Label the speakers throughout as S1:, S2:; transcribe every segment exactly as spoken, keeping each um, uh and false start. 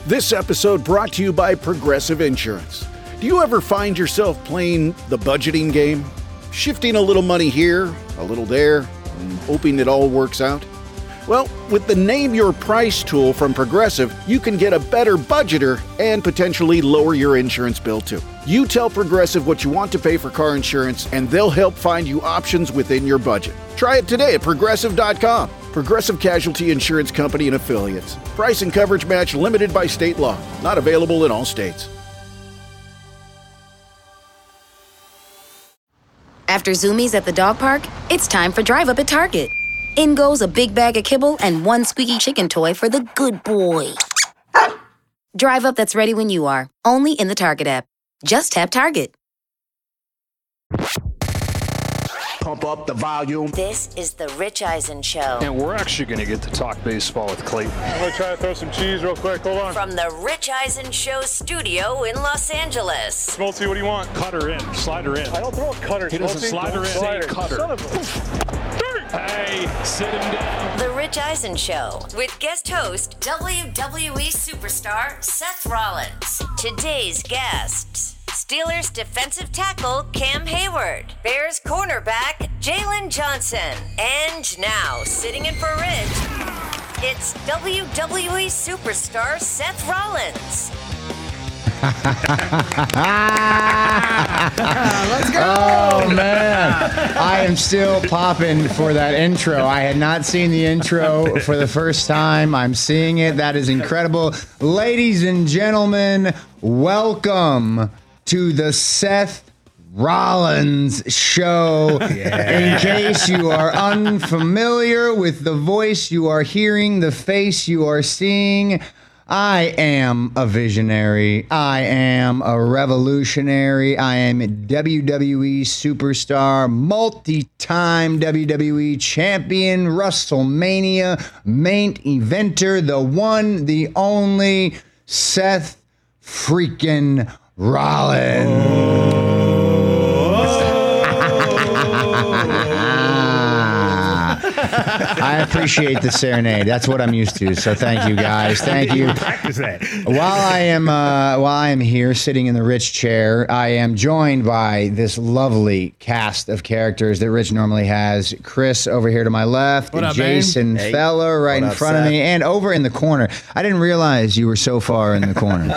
S1: This episode brought to you by Progressive Insurance. Do you ever find yourself playing the budgeting game? Shifting a little money here, a little there, and hoping it all works out? Well, with the Name Your Price tool from Progressive, you can get a better budgeter and potentially lower your insurance bill too. You tell Progressive what you want to pay for car insurance, and they'll help find you options within your budget. Try it today at progressive dot com. Progressive Casualty Insurance Company and Affiliates. Price and coverage match limited by state law. Not available in all states.
S2: After Zoomies at the dog park, it's time for Drive Up at Target. In goes a big bag of kibble and one squeaky chicken toy for the good boy. Drive Up that's ready when you are, only in the Target app. Just tap Target.
S3: Pump up the volume.
S4: This is the Rich Eisen Show.
S5: And we're actually going to get to talk baseball with Clayton.
S6: I'm going to try to throw some cheese real quick. Hold on.
S4: From the Rich Eisen Show studio in Los Angeles.
S6: Smoltzy, what do you want?
S5: Cutter in. Slider in.
S6: I don't throw a cutter.
S5: He doesn't slider in. Say cutter.
S6: Son of a...
S5: Hey, sit him down.
S4: The Rich Eisen Show with guest host W W E superstar Seth Rollins. Today's guests. Steelers defensive tackle Cam Hayward, Bears cornerback Jalen Johnson, and now sitting in for Rich, it's W W E superstar Seth Rollins.
S7: Let's go! Oh man, I am still popping for that intro. I had not seen the intro for the first time. I'm seeing it. That is incredible, ladies and gentlemen. Welcome to the Seth Rollins Show. Yeah. In case you are unfamiliar with the voice you are hearing, the face you are seeing, I am a visionary. I am a revolutionary. I am a W W E superstar, multi-time W W E champion, WrestleMania main eventer, the one, the only Seth freaking Rollins. Oh. I appreciate the serenade. That's what I'm used to. So thank you, guys. Thank you.
S3: Practice that.
S7: While I am uh, while I am here sitting in the Rich chair, I am joined by this lovely cast of characters that Rich normally has. Chris over here to my left,
S8: what up,
S7: Jason
S8: hey.
S7: Feller right
S8: what
S7: in
S8: up,
S7: front
S8: Seth?
S7: of me, and over in the corner. I didn't realize you were so far in the corner.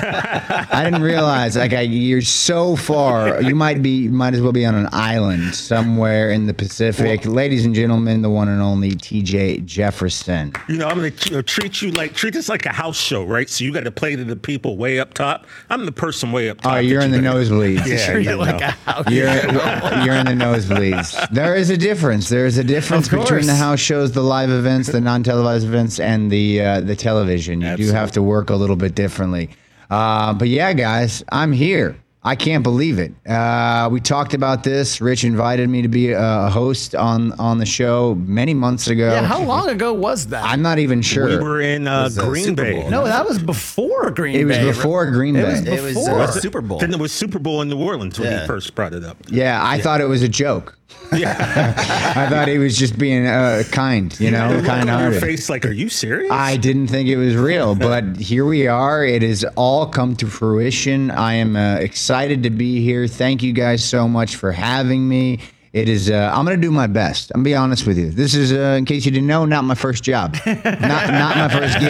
S7: I didn't realize like I, you're so far. You might be might as well be on an island somewhere in the Pacific. Well, ladies and gentlemen, the one and only T J Jefferson.
S3: You know, I'm going to treat you like, treat this like a house show, right? So you got to play to the people way up top. I'm the person way up top.
S7: Oh, you're in the nosebleeds.
S3: Yeah,
S8: treat
S3: you
S8: it like
S3: know.
S8: a house
S7: You're, you're in the nosebleeds. There is a difference. There is a difference
S8: Of course.
S7: between the house shows, the live events, the non-televised events, and the uh, the television. You
S3: Absolutely.
S7: do have to work a little bit differently. Uh, but yeah, guys, I'm here. I can't believe it. Uh, we talked about this. Rich invited me to be a host on, on the show many months ago.
S8: Yeah, how long ago was that?
S7: I'm not even sure.
S3: We were in uh,
S9: was, uh,
S3: Green
S9: Super
S3: Bay.
S9: Bowl.
S8: no, that was before Green
S7: it was
S8: Bay.
S7: before Green
S8: It
S7: Bay.
S8: was
S9: It was
S8: before.
S9: uh, Super Bowl.
S3: Then there was Super Bowl in New Orleans when
S9: Yeah.
S3: he first brought it up.
S7: yeah, I thought it was a joke.
S3: Yeah.
S7: I thought he was just being uh, kind, you know,
S3: Look on your
S7: kind-hearted.
S3: face like, are you serious?
S7: I didn't think it was real, but here we are. It has all come to fruition. I am uh, excited to be here. Thank you guys so much for having me. It is. Uh, I'm going to do my best. I'm going to be honest with you. This is, uh, in case you didn't know, not my first job. not not my first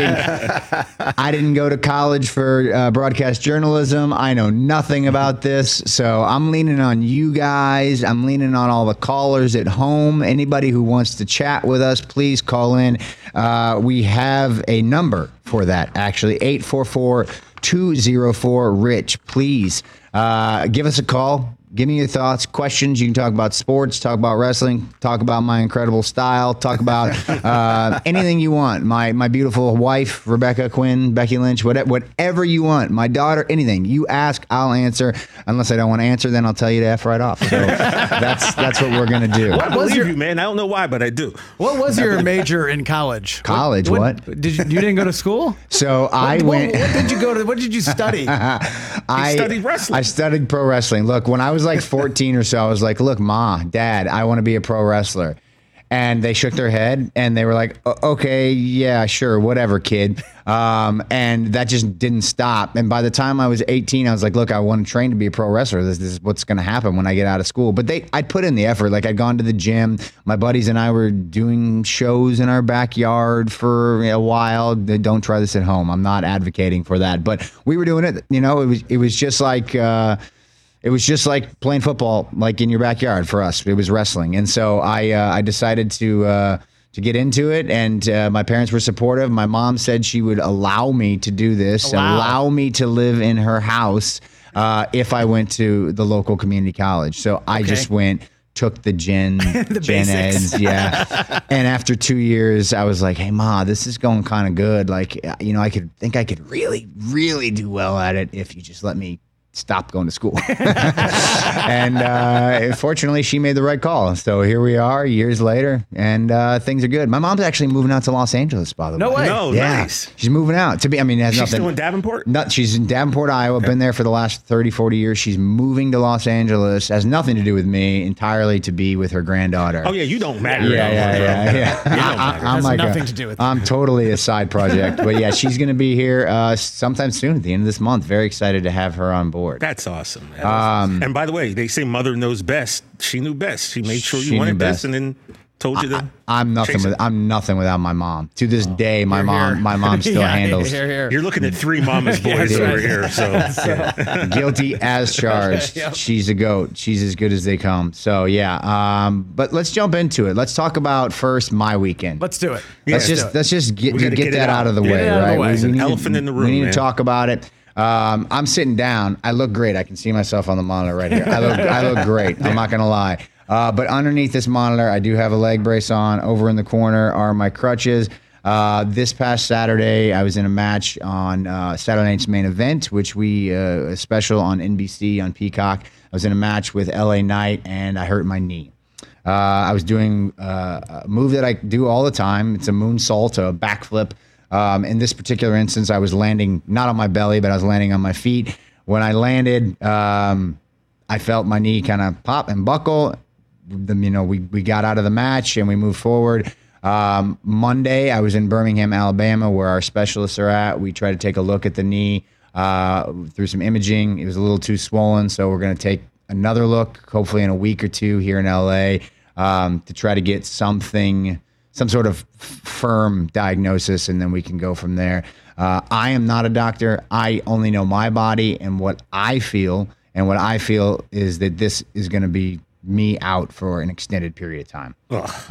S7: gig. I didn't go to college for uh, broadcast journalism. I know nothing about this. So I'm leaning on you guys. I'm leaning on all the callers at home. Anybody who wants to chat with us, please call in. Uh, we have a number for that, actually, eight four four, two oh four, RICH. Please uh, give us a call. Give me your thoughts, questions. You can talk about sports, talk about wrestling, talk about my incredible style, talk about uh, anything you want. My my beautiful wife, Rebecca Quinn, Becky Lynch, whatever, whatever you want. My daughter, anything. You ask, I'll answer. Unless I don't want to answer, then I'll tell you to F right off. So that's that's what we're going to do.
S3: I believe
S8: your-
S3: you, man. I don't know why, but I do.
S8: What was your major in college?
S7: College, what?
S8: Did you, you didn't go to school?
S7: So I
S8: what,
S7: went.
S8: What, what did you go to? What did you study?
S7: I
S3: studied wrestling.
S7: I studied pro wrestling. Look, when I was like fourteen or so, I was like, look, Ma, Dad, I want to be a pro wrestler. And they shook their head and they were like, "O- okay, yeah, sure, whatever, kid. Um, and that just didn't stop. And by the time I was eighteen, I was like, look, I want to train to be a pro wrestler. This, this is what's going to happen when I get out of school. But they, I'd put in the effort. Like, I'd gone to the gym. My buddies and I were doing shows in our backyard for a while. Don't try this at home. I'm not advocating for that. But we were doing it. You know, it was, it was just like, uh, it was just like playing football, like in your backyard for us. It was wrestling. And so I, uh, I decided to, uh, to get into it, and uh, my parents were supportive. My mom said she would allow me to do this,
S8: Allow.
S7: allow me to live in her house uh, if I went to the local community college. So I
S8: Okay.
S7: just went, took the gen,
S8: The
S7: gen
S8: basics.
S7: eds, yeah. And after two years, I was like, hey, Ma, this is going kind of good. Like, you know, I could think I could really, really do well at it if you just let me stop going to school. And uh, fortunately, she made the right call. So here we are years later, and uh, things are good. My mom's actually moving out to Los Angeles, by the
S8: No
S7: way.
S8: way.
S3: No,
S7: Yeah,
S3: nice.
S7: she's moving out. To be, I mean, it has
S3: She's
S7: nothing.
S3: still in Davenport?
S7: No, she's in Davenport, Iowa. Been there for the last thirty, forty years. She's moving to Los Angeles. Has nothing to do with me. Entirely to be with her granddaughter.
S3: Oh, yeah, you don't matter.
S7: Yeah,
S3: at all,
S7: yeah,
S3: bro.
S7: yeah, yeah.
S3: You don't
S7: I,
S3: matter.
S7: am
S8: Has
S7: like
S8: nothing
S7: a,
S8: to do with
S7: I'm totally a side project, but yeah, she's going to be here uh, sometime soon at the end of this month. Very excited to have her on board.
S3: That's awesome. That is awesome. And by the way, they say mother knows best. She knew best. She made sure
S7: She
S3: you
S7: knew
S3: wanted
S7: best.
S3: this and then told you to.
S7: I'm nothing
S3: chase it.
S7: with I'm nothing without my mom. To this day, my
S8: Here,
S7: mom
S8: here.
S7: my mom still
S8: Yeah,
S7: handles
S8: Here, here.
S3: You're looking at three mama's boys
S8: that's
S3: over
S8: right.
S3: here. So yeah.
S7: guilty as charged.
S8: Yep.
S7: She's a goat. She's as good as they come. So yeah. Um, but let's jump into it. Let's talk about first my weekend.
S8: Let's do it.
S7: Let's
S3: Yeah.
S7: just let's just get
S3: We
S7: get,
S3: gotta get it
S7: that out
S3: out.
S7: of the
S3: Get
S7: way,
S8: it out of the
S7: right?
S8: way. It's
S3: an
S7: need
S3: elephant
S7: to,
S3: in the
S7: We
S3: room,
S7: need
S3: man.
S7: to talk about it. Um, I'm sitting down. I look great. I can see myself on the monitor right here. I look I look great. I'm not gonna lie. Uh, but underneath this monitor, I do have a leg brace on. Over in the corner are my crutches. Uh, this past Saturday, I was in a match on uh, Saturday Night's Main Event, which we uh, a special on N B C on Peacock. I was in a match with L A Knight, and I hurt my knee. Uh, I was doing uh, a move that I do all the time. It's a moonsault, a backflip. Um, in this particular instance, I was landing not on my belly, but I was landing on my feet. When I landed, um, I felt my knee kind of pop and buckle. The, you know, we, we got out of the match and we moved forward. Um, Monday, I was in Birmingham, Alabama, where our specialists are at. We tried to take a look at the knee uh, through some imaging. It was a little too swollen, so we're going to take another look, hopefully in a week or two here in L A, um, to try to get something, some sort of f- firm diagnosis, and then we can go from there. Uh, I am not a doctor. I only know my body and what I feel, and what I feel is that this is going to be me out for an extended period of time.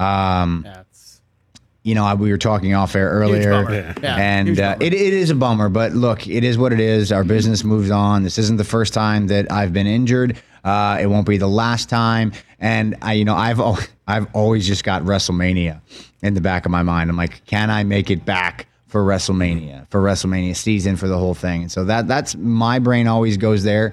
S7: Um,
S8: That's
S7: you know, I, we were talking off air earlier,
S8: bummer. Yeah. Yeah,
S7: and
S8: huge
S7: uh,
S8: bummer.
S7: it, it is a bummer. But look, it is what it is. Our business moves on. This isn't the first time that I've been injured. Uh, it won't be the last time. And I, you know, I've al- I've always just got WrestleMania in the back of my mind. I'm like, can I make it back for WrestleMania, for WrestleMania season, for the whole thing? And so that that's my brain always goes there.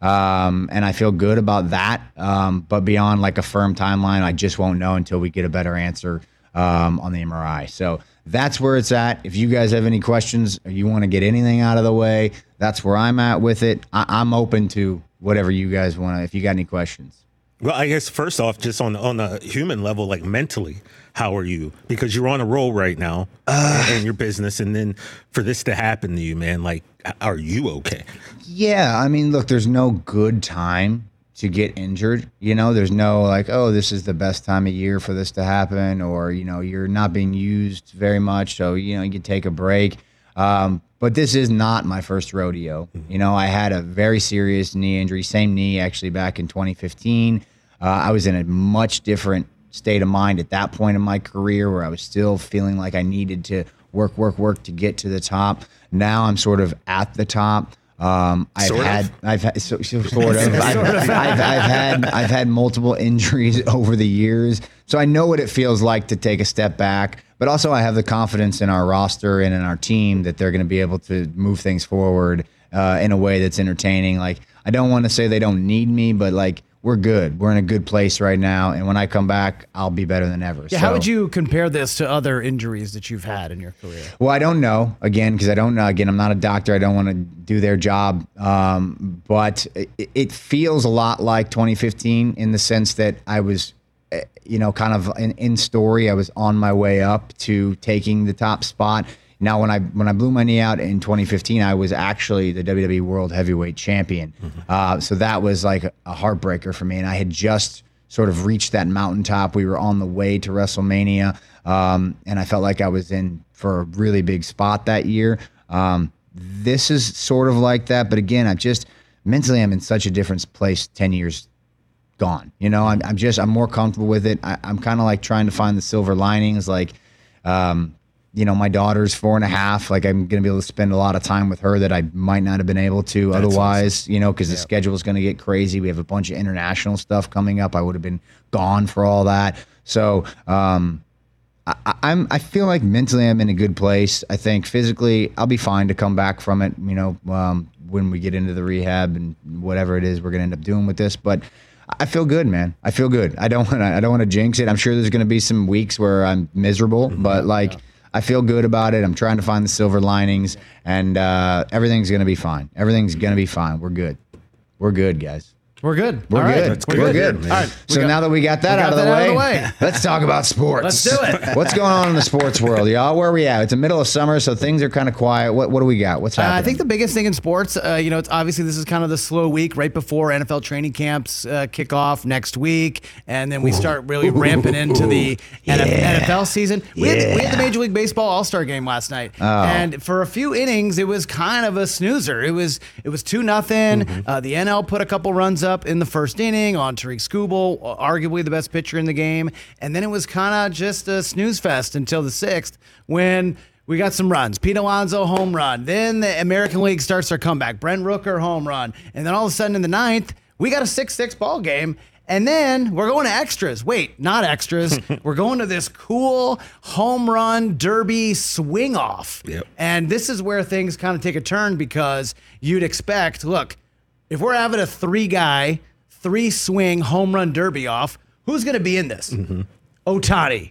S7: Um, and I feel good about that. Um, but beyond like a firm timeline, I just won't know until we get a better answer um, on the M R I. So that's where it's at. If you guys have any questions or you want to get anything out of the way, that's where I'm at with it. I- I'm open to whatever you guys want to, if you got any questions.
S3: Well, I guess first off, just on on a human level, like mentally, how are you? Because you're on a roll right now uh, in your business, and then for this to happen to you, man, like, are you okay?
S7: Yeah, I mean, look, there's no good time to get injured. You know, there's no like, oh, this is the best time of year for this to happen, or, you know, you're not being used very much, so, you know, you can take a break. Um, but this is not my first rodeo. You know, I had a very serious knee injury, same knee actually back in twenty fifteen. Uh, I was in a much different state of mind at that point in my career where I was still feeling like I needed to work, work, work to get to the top. Now I'm sort of at the top. Um, I've
S3: Sort of?
S7: had, I've had, so, so, sort of, I've, I've, I've had, I've had multiple injuries over the years. So I know what it feels like to take a step back, but also I have the confidence in our roster and in our team that they're going to be able to move things forward, uh, in a way that's entertaining. Like, I don't want to say they don't need me, but like, we're good. We're in a good place right now. And when I come back, I'll be better than ever.
S8: Yeah,
S7: so,
S8: how would you compare this to other injuries that you've had in your career?
S7: Well, I don't know, again, because I don't know. Again, I'm not a doctor. I don't want to do their job. Um, but it, it feels a lot like twenty fifteen in the sense that I was, eh, you know, kind of in, in story. I was on my way up to taking the top spot. Now, when I when I blew my knee out in twenty fifteen, I was actually the W W E World Heavyweight Champion. Mm-hmm. Uh, so that was like a, a heartbreaker for me. And I had just sort of reached that mountaintop. We were on the way to WrestleMania. Um, and I felt like I was in for a really big spot that year. Um, this is sort of like that. But again, I'm just mentally, I'm in such a different place ten years gone. You know, I'm, I'm just, I'm more comfortable with it. I, I'm kind of like trying to find the silver linings. Like, um, you know, my daughter's four and a half. Like, I'm going to be able to spend a lot of time with her that I might not have been able to That's otherwise, awesome. you know, because yeah. the schedule is going to get crazy. We have a bunch of international stuff coming up. I would have been gone for all that. So, um, I, I'm, I feel like mentally I'm in a good place. I think physically I'll be fine to come back from it, you know, um, when we get into the rehab and whatever it is we're going to end up doing with this. But I feel good, man. I feel good. I don't want to, I don't want to jinx it. I'm sure there's going to be some weeks where I'm miserable, mm-hmm. but like, yeah. I feel good about it. I'm trying to find the silver linings, and uh, everything's going to be fine. Everything's going to be fine. We're good. We're good, guys.
S8: We're good.
S7: We're
S8: All
S7: good.
S8: Right.
S7: We're,
S8: We're
S7: good.
S8: good. All right.
S7: So got, now that we got that, we got out, of that out of the way, let's talk about sports.
S8: Let's do it.
S7: What's going on in the sports world, y'all? Where are we at? It's the middle of summer, so things are kind of quiet. What What do we got? What's happening?
S8: Uh, I think the biggest thing in sports, uh, you know, it's obviously this is kind of the slow week right before N F L training camps uh, kick off next week, and then we Ooh. start really Ooh. ramping into the yeah. N F L season. We, yeah. had, we had the Major League Baseball All-Star game last night, oh. and for a few innings, it was kind of a snoozer. It was it was two nothing. Mm-hmm. Uh, the N L put a couple runs up in the first inning on Tariq Skubal, arguably the best pitcher in the game. And then it was kind of just a snooze fest until the sixth when we got some runs. Pete Alonso home run. Then the American League starts their comeback. Brent Rooker home run. And then all of a sudden in the ninth, we got a six six ball game. And then we're going to extras. Wait, not extras. We're going to this cool home run derby swing off.
S3: Yep.
S8: And this is where things kind of take a turn because you'd expect, look, if we're having a three guy three swing home run derby off, who's going to be in this? Mm-hmm. Ohtani,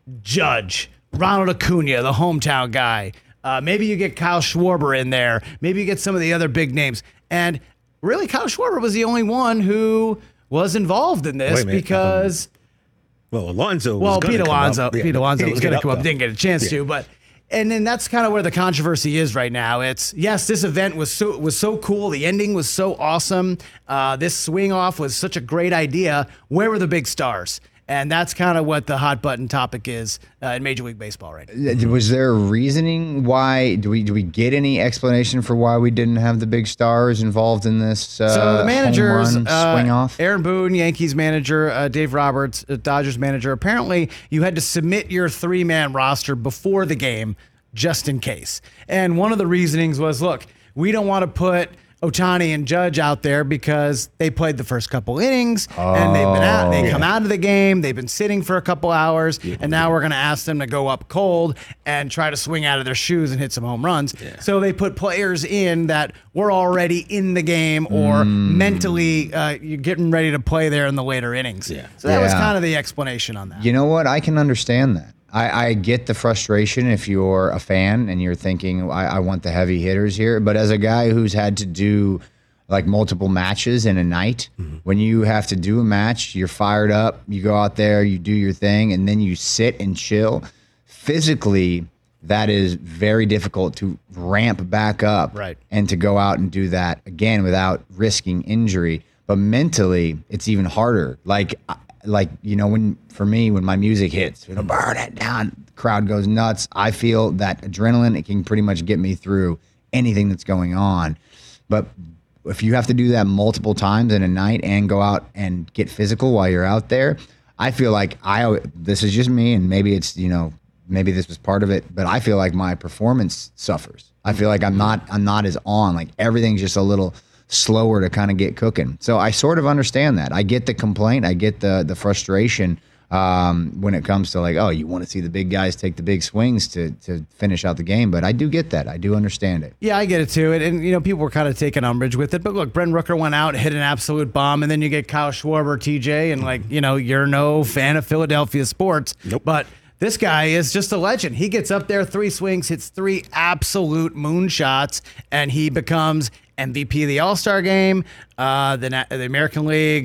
S8: Judge, Ronald Acuna, the hometown guy. Uh, maybe you get Kyle Schwarber in there. Maybe you get some of the other big names. And really, Kyle Schwarber was the only one who was involved in this because...
S3: Um, well, Alonso was
S8: Well,
S3: gonna
S8: Pete
S3: come
S8: Alonso,
S3: up. Yeah.
S8: Pete Alonso was going to come up,
S3: though.
S8: didn't get a chance
S3: Yeah.
S8: to, but... And then that's kind of where the controversy is right now. It's, yes, this event was so was so cool. The ending was so awesome. Uh, this swing off was such a great idea. Where were the big stars? And that's kind of what the hot button topic is uh, in Major League Baseball right now.
S7: Was there a reasoning why? Do we do we get any explanation for why we didn't have the big stars involved in this? Uh,
S8: so the managers,
S7: home run
S8: uh,
S7: swing off.
S8: Aaron Boone, Yankees manager, uh, Dave Roberts, uh, Dodgers manager. Apparently, you had to submit your three man roster before the game, just in case. And one of the reasonings was, look, we don't want to put Ohtani and Judge out there because they played the first couple innings oh, and they've been out, they yeah. come out of the game, they've been sitting for a couple hours, yeah. and now we're going to ask them to go up cold and try to swing out of their shoes and hit some home runs. Yeah. So they put players in that were already in the game or mm. mentally uh, you're getting ready to play there in the later innings.
S3: Yeah.
S8: So that
S7: yeah.
S8: was kind of the explanation on that.
S7: You know what? I can understand that. I, I get the frustration if you're a fan and you're thinking, I, I want the heavy hitters here. But as a guy who's had to do like multiple matches in a night, mm-hmm. when you have to do a match, you're fired up, you go out there, you do your thing, and then you sit and chill. Physically, that is very difficult to ramp back up
S8: right.
S7: and to go out and do that again without risking injury. But mentally, it's even harder. Like, like you know, when for me, when my music hits, you know, burn it down, the crowd goes nuts. I feel that adrenaline, it can pretty much get me through anything that's going on. But if you have to do that multiple times in a night and go out and get physical while you're out there, I feel like I, this is just me, and maybe it's, you know, maybe this was part of it, but I feel like my performance suffers. I feel like I'm not, I'm not as on, like everything's just a little slower to kind of get cooking. So I sort of understand that. I get the complaint. I get the the frustration um, when it comes to like, oh, you want to see the big guys take the big swings to to finish out the game. But I do get that. I do understand it.
S8: Yeah, I get it too. And, and you know, people were kind of taking umbrage with it. But look, Brent Rooker went out, hit an absolute bomb, and then you get Kyle Schwarber, T J, and like, you know, you're no fan of Philadelphia sports.
S3: Nope.
S8: But this guy is just a legend. He gets up there, three swings, hits three absolute moonshots, and he becomes M V P of the All-Star game, uh, the, the American League,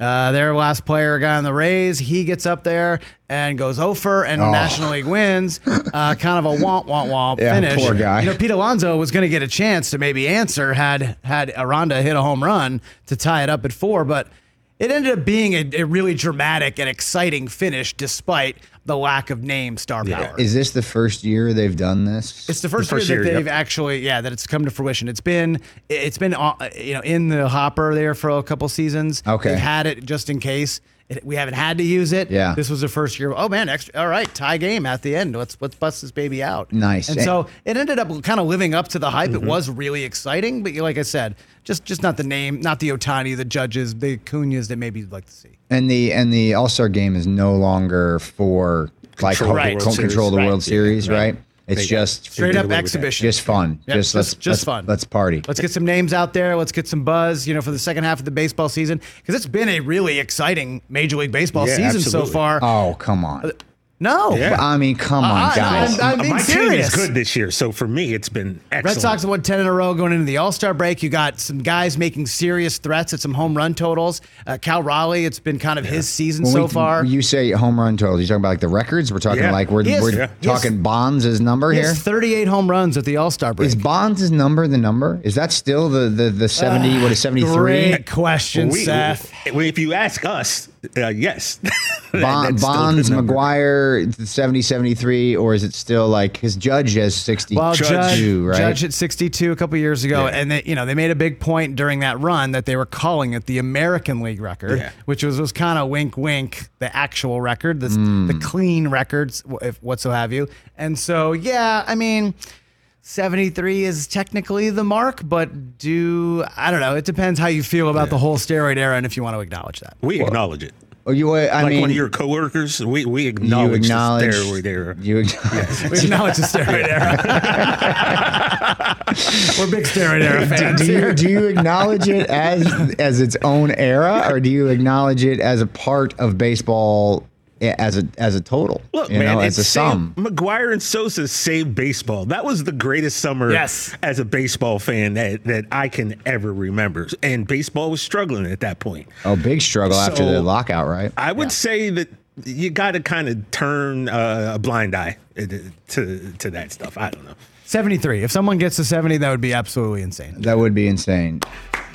S8: Uh, their last player, guy on the Rays, he gets up there and goes oh for and
S7: Oh.
S8: National League wins. Uh, kind of a womp, womp, womp
S7: Yeah,
S8: finish.
S7: poor guy.
S8: You know, Pete Alonso was going to get a chance to maybe answer had had Aranda hit a home run to tie it up at four, but it ended up being a, a really dramatic and exciting finish despite the lack of name star power.
S7: Is this the first year they've done this?
S8: It's the first,
S3: The first
S8: year that
S3: year,
S8: they've
S3: yep.
S8: actually, yeah, that it's come to fruition. It's been, it's been, uh, you know, in the hopper there for a couple seasons.
S7: Okay.
S8: They've had it just in case. It, we haven't had to use it.
S7: Yeah.
S8: This was the first year. Oh man, extra. All right, tie game at the end. Let's let's bust this baby out.
S7: Nice.
S8: And so it ended up kind of living up to the hype.
S3: Mm-hmm.
S8: It was really exciting, but like I said, just just not the name, not the Ohtani, the Judges, the Acuñas that maybe you'd like to see.
S7: And the and the All-Star game is no longer for like
S3: Control
S7: co-
S8: the World
S7: co-
S3: Series.
S7: control the
S8: Right.
S7: World Series,
S3: Yeah,
S7: right?
S3: right.
S7: It's
S3: They-
S7: just
S8: Straight
S3: did
S8: up
S3: away with that.
S8: exhibition.
S7: just fun.
S8: Yeah,
S7: just
S8: just-
S7: let's
S8: just
S7: let's,
S8: fun.
S7: Let's party.
S8: Let's get some names out there. Let's get some buzz, you know, for the second half of the baseball season because it's been a really exciting Major League Baseball
S3: Yeah,
S8: season
S3: absolutely.
S8: so far.
S7: Oh, come on.
S8: No,
S3: Yeah.
S7: I mean, come on,
S8: I-
S7: guys.
S8: I'm- I'm being
S3: My
S8: serious.
S3: team is good this year, so for me, it's been excellent.
S8: Red Sox have won ten in a row going into the All-Star break. You got some guys making serious threats at some home run totals. Uh, Cal Raleigh, it's been kind of his season
S7: When
S8: so
S7: we-
S8: far.
S7: You say home run totals. You talking about like the records? We're talking
S3: Yeah.
S7: like we're,
S8: He has-
S7: we're
S8: Yeah.
S7: talking
S8: he has-
S7: Bonds' number
S8: He
S7: here.
S8: has thirty-eight home runs at the All-Star break.
S7: Is Bonds' number the number? Is that still the the, the seventy? what is seventy three?
S8: Great question,
S3: We-
S8: Seth.
S3: we- if you ask us, uh, yes. That-
S7: Bon,
S3: that's still
S7: Bonds,
S3: the number.
S7: McGuire, seventy, seventy-three, or is it still like his Judge has sixty-two,
S8: Well, Judge,
S7: right?
S8: Judge hit sixty-two a couple years ago,
S3: Yeah.
S8: and they, you know they made a big point during that run that they were calling it the American League record,
S3: Yeah.
S8: which was was kind of wink, wink, the actual record, the
S7: Hmm.
S8: the clean records, if what so have you. And so, yeah, I mean, seventy-three is technically the mark, but do I don't know. It depends how you feel about the whole steroid era, and if you want to acknowledge that.
S3: We acknowledge it.
S7: Oh, you, I
S3: Like
S7: mean,
S3: one of your coworkers, we, we
S7: you
S3: acknowledge,
S7: acknowledge,
S3: the steroid era.
S7: you acknowledge.
S8: We acknowledge the steroid era. We're big steroid era fans
S7: do you
S8: here.
S7: do you acknowledge it as as its own era, or do you acknowledge it as a part of baseball as a as a total?
S3: Look,
S7: you
S3: man,
S7: know,
S3: it's
S7: as a sum.
S3: saved- McGuire and Sosa saved baseball. That was the greatest summer
S8: Yes.
S3: as a baseball fan that, that I can ever remember. And baseball was struggling at that point.
S7: Oh, big struggle after
S3: So-
S7: the lockout, right?
S3: I would say that you got to kind of turn uh, a blind eye to to that stuff. I don't know.
S8: seventy-three. If someone gets to seventy, that would be absolutely insane.
S7: That would be insane.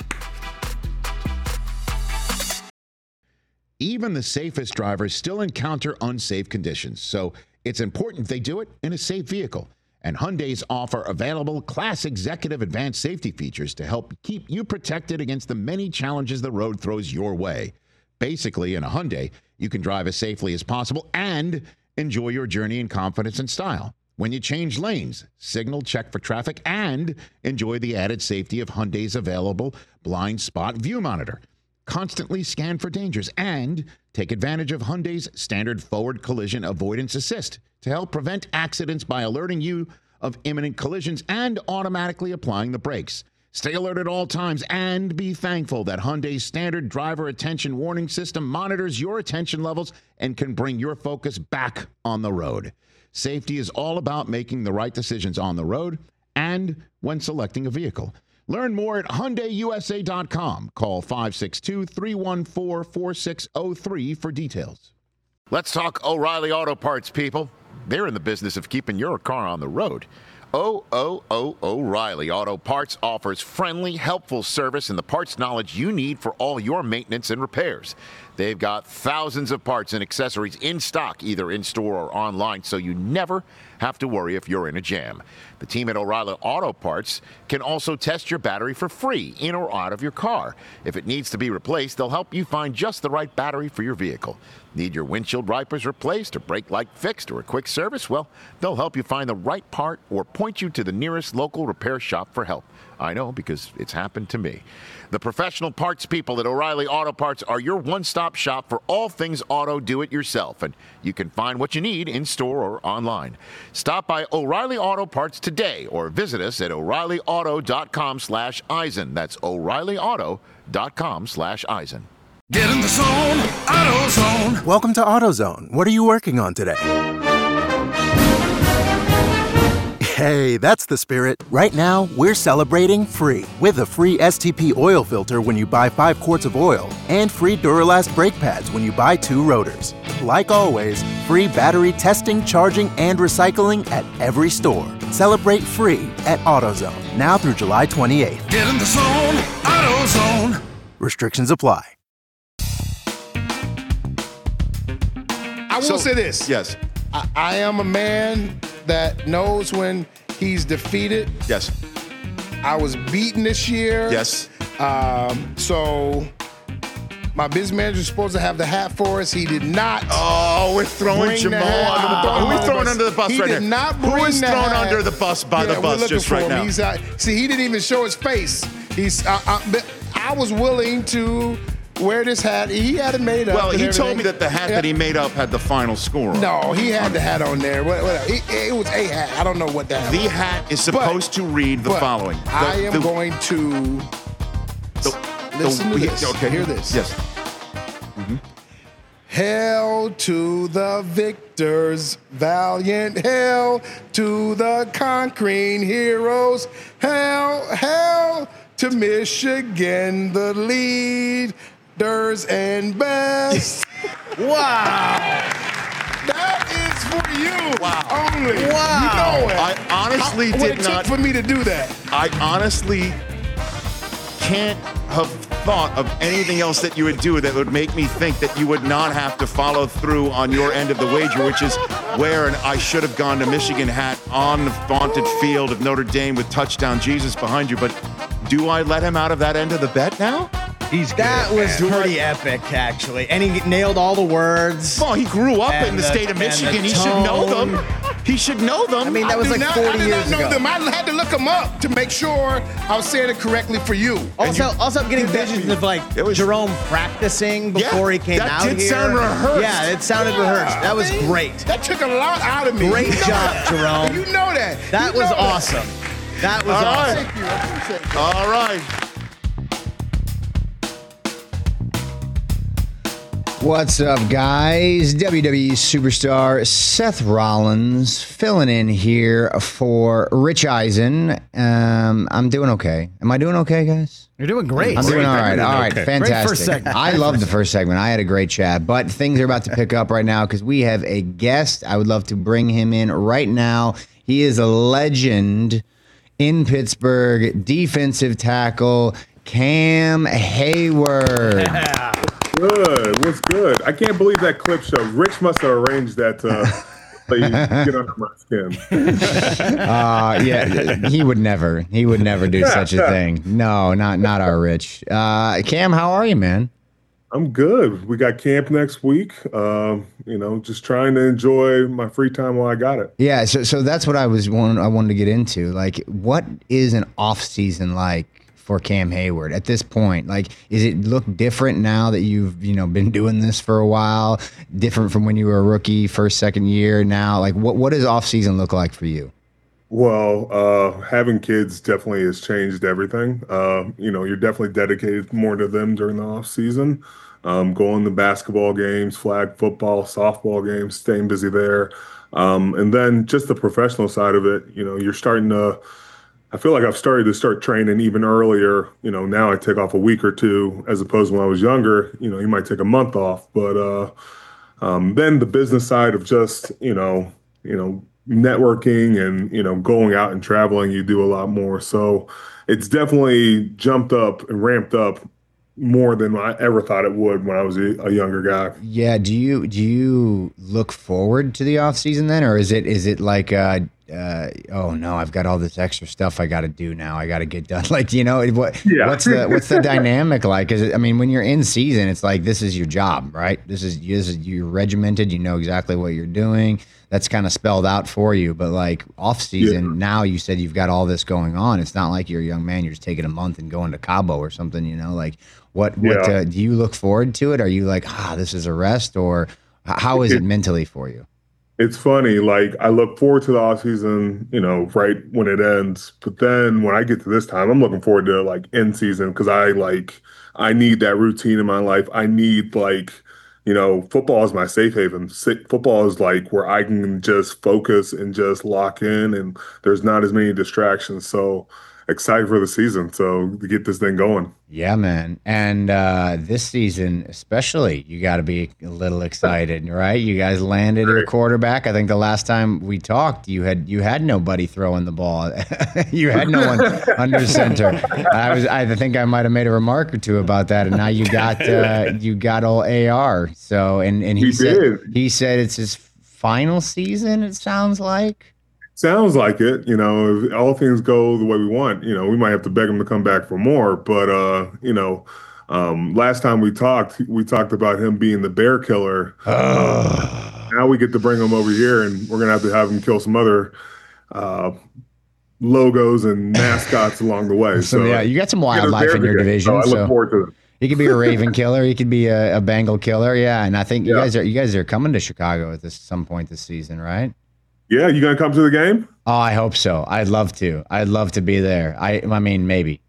S9: Even the safest drivers still encounter unsafe conditions, so it's important they do it in a safe vehicle. And Hyundai's offer available Class Executive Advanced Safety features to help keep you protected against the many challenges the road throws your way. Basically, in a Hyundai, you can drive as safely as possible and enjoy your journey in confidence and style. When you change lanes, signal, check for traffic, and enjoy the added safety of Hyundai's available blind spot view monitor. Constantly scan for dangers and take advantage of Hyundai's standard forward collision avoidance assist to help prevent accidents by alerting you of imminent collisions and automatically applying the brakes. Stay alert at all times and be thankful that Hyundai's standard driver attention warning system monitors your attention levels and can bring your focus back on the road. Safety is all about making the right decisions on the road and when selecting a vehicle. Learn more at Hyundai U S A dot com. Call five six two, three one four, four six zero three for details. Let's talk O'Reilly Auto Parts, people. They're in the business of keeping your car on the road. O O O O'Reilly Auto Parts offers friendly, helpful service and the parts knowledge you need for all your maintenance and repairs. They've got thousands of parts and accessories in stock, either in-store or online, so you never have to worry if you're in a jam. The team at O'Reilly Auto Parts can also test your battery for free, in or out of your car. If it needs to be replaced, they'll help you find just the right battery for your vehicle. Need your windshield wipers replaced or brake light fixed or a quick service? Well, they'll help you find the right part or point you to the nearest local repair shop for help. I know, because it's happened to me. The professional parts people at O'Reilly Auto Parts are your one-stop shop for all things auto do-it-yourself, and you can find what you need in-store or online. Stop by O'Reilly Auto Parts today or visit us at O'Reilly Auto dot com slash Eisen. That's O'Reilly Auto dot com slash Eisen.
S10: Get in the zone, AutoZone. Welcome to AutoZone. What are you working on today?
S11: Okay, that's the spirit. Right now, we're celebrating free with a free S T P oil filter when you buy five quarts of oil and free Duralast brake pads when you buy two rotors. Like always, free battery testing, charging, and recycling at every store. Celebrate free at AutoZone, now through July twenty-eighth.
S10: Get in the zone, AutoZone.
S11: Restrictions apply.
S12: I will
S9: So-
S12: say this.
S9: Yes.
S12: I, I am a man that knows when he's defeated.
S9: Yes.
S12: I was beaten this year.
S9: Yes.
S12: Um, so my business manager was supposed to have the hat for us. He did not.
S9: Oh, we're throwing
S12: bring
S9: Jamal
S12: the hat.
S9: under the bus.
S12: Uh,
S9: We're thrown under the bus
S12: he
S9: right
S12: did
S9: here.
S12: not
S9: Who
S12: bring
S9: is
S12: the
S9: thrown
S12: hat.
S9: under the bus by
S12: Yeah,
S9: the
S12: we're
S9: bus
S12: looking
S9: just
S12: for
S9: right
S12: him.
S9: now?
S12: He's out. See, he didn't even show his face. He's. Uh, uh, but I was willing to wear this hat. He had it made up.
S9: Well,
S12: and
S9: he told
S12: everything.
S9: me that the hat
S12: Yeah.
S9: that he made up had the final score on it.
S12: No, he had the hat on there. What, what, it, it was a hat. I don't know what that
S9: The
S12: was.
S9: hat is supposed to read the
S12: but
S9: following. The-
S12: I am
S9: the-
S12: going to
S9: the-
S12: listen
S9: the-
S12: to this.
S9: Okay.
S12: Hear this.
S9: Yes.
S12: Hail to the victors, valiant. Hail to the conquering heroes. Hail, hail to Michigan, the leaders and best. Wow. That is for you
S9: Wow.
S12: only.
S9: Wow.
S12: You know it.
S9: I honestly
S12: How- what
S9: did
S12: it took
S9: not-
S12: for me to do that.
S9: I honestly can't have thought of anything else that you would do that would make me think that you would not have to follow through on your end of the wager, which is wear an I should have gone to Michigan hat on the vaunted field of Notre Dame with touchdown Jesus behind you. But do I let him out of that end of the bet now?
S8: He's that was pretty epic, actually, and he nailed all the words.
S9: Well, he grew up in
S8: And
S9: the
S8: the-
S9: state of
S8: and the
S9: Michigan. He should know
S8: tone.
S9: them. He should know them.
S8: I mean, that was
S12: do
S8: like
S12: not-
S8: forty
S12: I did
S8: years
S12: not know
S8: ago.
S12: them. I had to look them up to make sure I was saying it correctly for you.
S8: Also, also, I'm getting
S12: did that
S8: visions
S12: for you.
S8: of like
S9: It was-
S8: Jerome practicing before
S9: Yeah,
S8: he came
S9: that
S8: out
S9: did
S8: here.
S9: sound rehearsed.
S8: Yeah, it sounded rehearsed. That was
S12: I mean,
S8: great.
S12: That took a lot out of me.
S8: Great
S12: You know
S8: job,
S12: that.
S8: Jerome.
S12: You know that.
S8: That
S12: You
S8: was
S12: know
S8: awesome. That was
S9: All
S8: awesome.
S9: right.
S12: Thank you. I appreciate that.
S9: All right.
S7: What's up, guys? W W E superstar Seth Rollins filling in here for Rich Eisen. Um, I'm doing okay. Am I doing okay, guys?
S8: You're doing great.
S7: I'm doing all right. All right,
S3: Okay.
S8: Great
S7: fantastic.
S8: first segment.
S7: I love the first segment. I had a great chat, but things are about to pick up right now because we have a guest. I would love to bring him in right now. He is a legend in Pittsburgh, defensive tackle Cam Hayward.
S6: Good. What's good? I can't believe that clip show. Rich must have arranged that to like, get under my skin.
S7: Uh, yeah, he would never. He would never do such a thing. No, not not our Rich. Uh, Cam, how are you, man?
S6: I'm good. We got camp next week. Um, you know, just trying to enjoy my free time while I got it.
S7: Yeah, so so that's what I was wanting, I wanted to get into. Like, what is an off season like for Cam Hayward at this point? Like, is it look different now that you've, you know, been doing this for a while? Different from when you were a rookie, first, second year now? Like, what, what does off season look like for you?
S6: Well, uh, having kids definitely has changed everything. Uh, you know, you're definitely dedicated more to them during the off season. Um, going to basketball games, flag football, softball games, staying busy there. Um, and then just the professional side of it, you know, you're starting to, I feel like I've started to start training even earlier. You know, now I take off a week or two as opposed to when I was younger. You know, you might take a month off. But uh, um, then the business side of just, you know, you know, networking and, you know, going out and traveling, you do a lot more. So it's definitely jumped up and ramped up more than I ever thought it would when I was a, a younger guy.
S7: Yeah, do you do you look forward to the off season then, or is it is it like uh, uh oh no, I've got all this extra stuff I got to do now. I got to get done. Like, you know, what
S6: Yeah.
S7: what's the what's the dynamic like? Is it, I mean, when you're in season, it's like this is your job, right? This is this is you're regimented. You know exactly what you're doing. That's kind of spelled out for you. But like off season,
S6: Yeah.
S7: now you said you've got all this going on. It's not like you're a young man. You're just taking a month and going to Cabo or something. You know, like what what
S6: Yeah.
S7: uh, do you look forward to it? Are you like, ah, this is a rest, or h- how is it mentally for you?
S6: It's funny, like I look forward to the off season, you know, right when it ends. But then when I get to this time, I'm looking forward to like end season because I like I need that routine in my life. I need like, you know, football is my safe haven. Sa- Football is like where I can just focus and just lock in, and there's not as many distractions. So excited for the season. So to get this thing going.
S7: Yeah, man. And uh, this season, especially, you got to be a little excited, right? You guys landed your quarterback. I think the last time we talked, you had you had nobody throwing the ball. You had no one under center. I was. I think I might have made a remark or two about that, and now you got uh, you got all A R. So and and he,
S6: He
S7: said
S6: did.
S7: he said it's his final season. It sounds like.
S6: Sounds like it. You know, if all things go the way we want, you know, we might have to beg him to come back for more. But, uh, you know, um, last time we talked, we talked about him being the bear killer. Uh, now we get to bring him over here, and we're going to have to have him kill some other uh, logos and mascots along the way.
S7: So,
S6: So,
S7: yeah, you got some
S6: get a
S7: wildlife
S6: bear
S7: in your
S6: again.
S7: division.
S6: So I look
S7: so-
S6: forward to it.
S7: He could be a Raven killer. He could be a, a Bengal killer. Yeah, and I think you
S6: Yeah.
S7: guys are you guys are coming to Chicago at this some point this season, right?
S6: Yeah, you going to come to the game?
S7: Oh, I hope so. I'd love to. I'd love to be there. I I mean, maybe.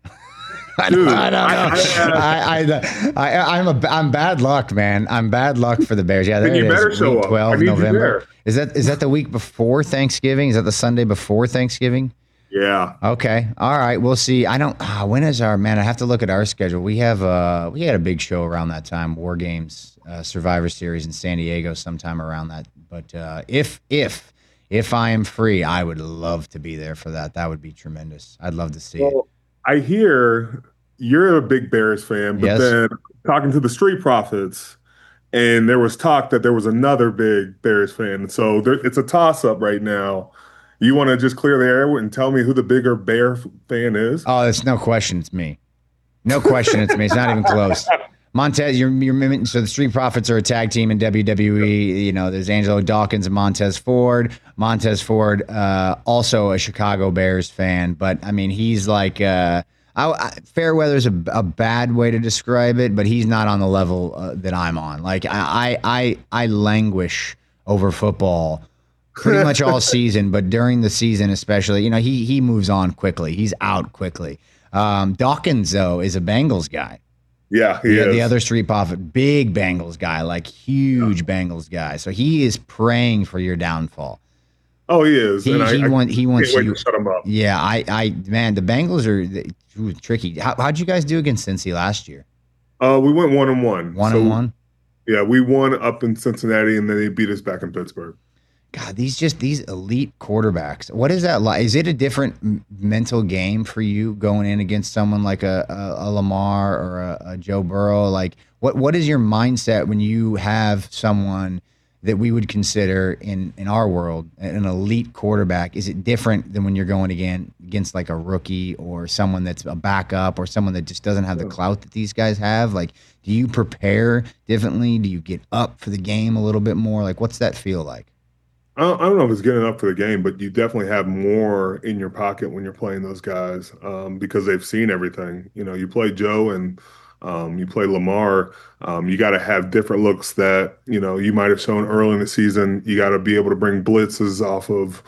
S7: I,
S6: Dude,
S7: don't, I don't know.
S6: I-
S7: I, I, I, I'm a I'm bad luck, man. I'm bad luck for the Bears. Yeah, there
S6: Then
S7: it
S6: you
S7: is.
S6: better show
S7: Week
S6: up.
S7: twelve,
S6: I need you
S7: November.
S6: there.
S7: Is that is that the week before Thanksgiving? Is that the Sunday before Thanksgiving?
S6: Yeah.
S7: Okay. All right. We'll see. I don't. Ah, when is our man? I have to look at our schedule. We have uh we had a big show around that time. War Games, uh, Survivor Series in San Diego, sometime around that. But uh, if if if I am free, I would love to be there for that. That would be tremendous. I'd love to see it.
S6: Well, I hear you're a big Bears fan, but
S7: Yes.
S6: then talking to the Street Profits, and there was talk that there was another big Bears fan. So there, it's a toss up right now. You want to just clear the air and tell me who the bigger Bear f- fan is?
S7: Oh, it's no question. It's me. No question. It's me. It's not even close. Montez, you're, you're mimicking. So the Street Profits are a tag team in W W E. You know, there's Angelo Dawkins and Montez Ford. Montez Ford, uh, also a Chicago Bears fan, but I mean, he's like, uh, I, I, fair weather's a, a bad way to describe it, but he's not on the level uh, that I'm on. Like, I, I, I, I languish over football pretty much all season, but during the season especially, you know, he he moves on quickly. He's out quickly. Um, Dawkins, though, is a Bengals guy.
S6: Yeah, he
S7: the,
S6: is.
S7: the other Street Profit, big Bengals guy, like huge Bengals guy. So he is praying for your downfall.
S6: Oh, he is.
S7: He,
S6: and I,
S7: he,
S6: I
S7: want, he wants
S6: can't wait
S7: you.
S6: to shut him up.
S7: Yeah, I, I, man, the Bengals are they- ooh, tricky. How, how'd you guys do against Cincy last year?
S6: Uh, we went one and one.
S7: One
S6: So,
S7: and one.
S6: Yeah, we won up in Cincinnati, and then they beat us back in Pittsburgh.
S7: God, these just these elite quarterbacks. What is that like? Is it a different m- mental game for you going in against someone like a, a, a Lamar or a, a Joe Burrow? Like, what what is your mindset when you have someone that we would consider in in our world an elite quarterback? Is it different than when you're going again against like a rookie or someone that's a backup or someone that just doesn't have the clout that these guys have? Like, do you prepare differently? Do you get up for the game a little bit more? Like, what's that feel like?
S6: I don't, I don't know if it's getting up for the game, but you definitely have more in your pocket when you're playing those guys um, because they've seen everything. You know, you play Joe and um, you play Lamar. Um, you got to have different looks that, you know, you might have shown early in the season. You got to be able to bring blitzes off of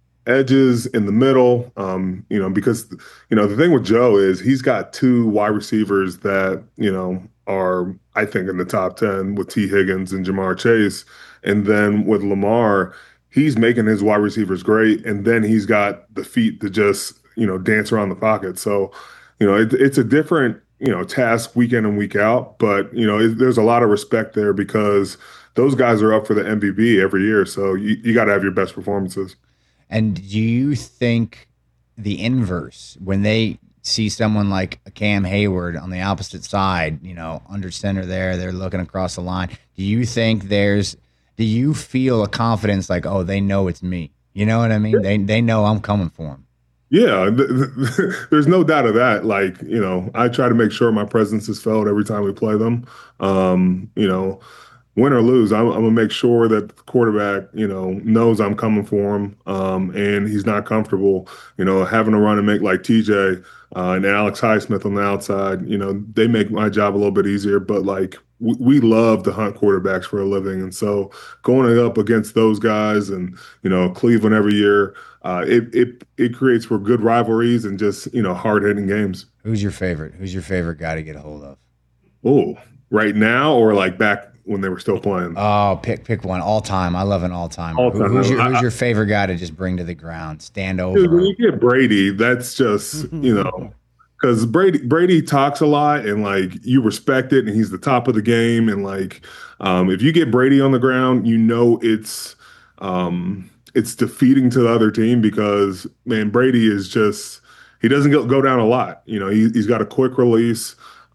S6: edges in the middle, um, you know, because, you know, the thing with Joe is he's got two wide receivers that, you know, are, I think, in the top ten with T. Higgins and Jamar Chase. And then with Lamar, he's making his wide receivers great, and then he's got the feet to just, you know, dance around the pocket. So, you know, it, it's a different, you know, task week in and week out, but, you know, it, there's a lot of respect there because those guys are up for the M V P every year. So you, you got to have your best performances.
S7: And do you think the inverse, when they see someone like Cam Hayward on the opposite side, you know, under center there, they're looking across the line, do you think there's Do you feel a confidence like, oh, they know it's me? You know what I mean? They they know I'm coming for them.
S6: Yeah, th- th- there's no doubt of that. Like, you know, I try to make sure my presence is felt every time we play them. Um, you know, win or lose, I'm, I'm gonna make sure that the quarterback, you know, knows I'm coming for him, um, and he's not comfortable, you know, having to run and make like T J uh, and Alex Highsmith on the outside. You know, they make my job a little bit easier, but like we, we love to hunt quarterbacks for a living, and so going up against those guys, and you know, Cleveland every year, uh, it it it creates for good rivalries and just, you know, hard hitting games.
S7: Who's your favorite? Who's your favorite guy to get a hold of?
S6: Oh, right now or like back when they were still playing.
S7: Oh, pick pick one all time. I love an all time.
S6: All
S7: Who,
S6: time.
S7: who's your
S6: I-
S7: who's your favorite guy to just bring to the ground, stand over?
S6: Dude, when you get Brady, that's just, you know, because Brady Brady talks a lot and like you respect it, and he's the top of the game. And like, um, if you get Brady on the ground, you know it's um, it's defeating to the other team because man, Brady is just he doesn't go, go down a lot. You know, he, he's got a quick release,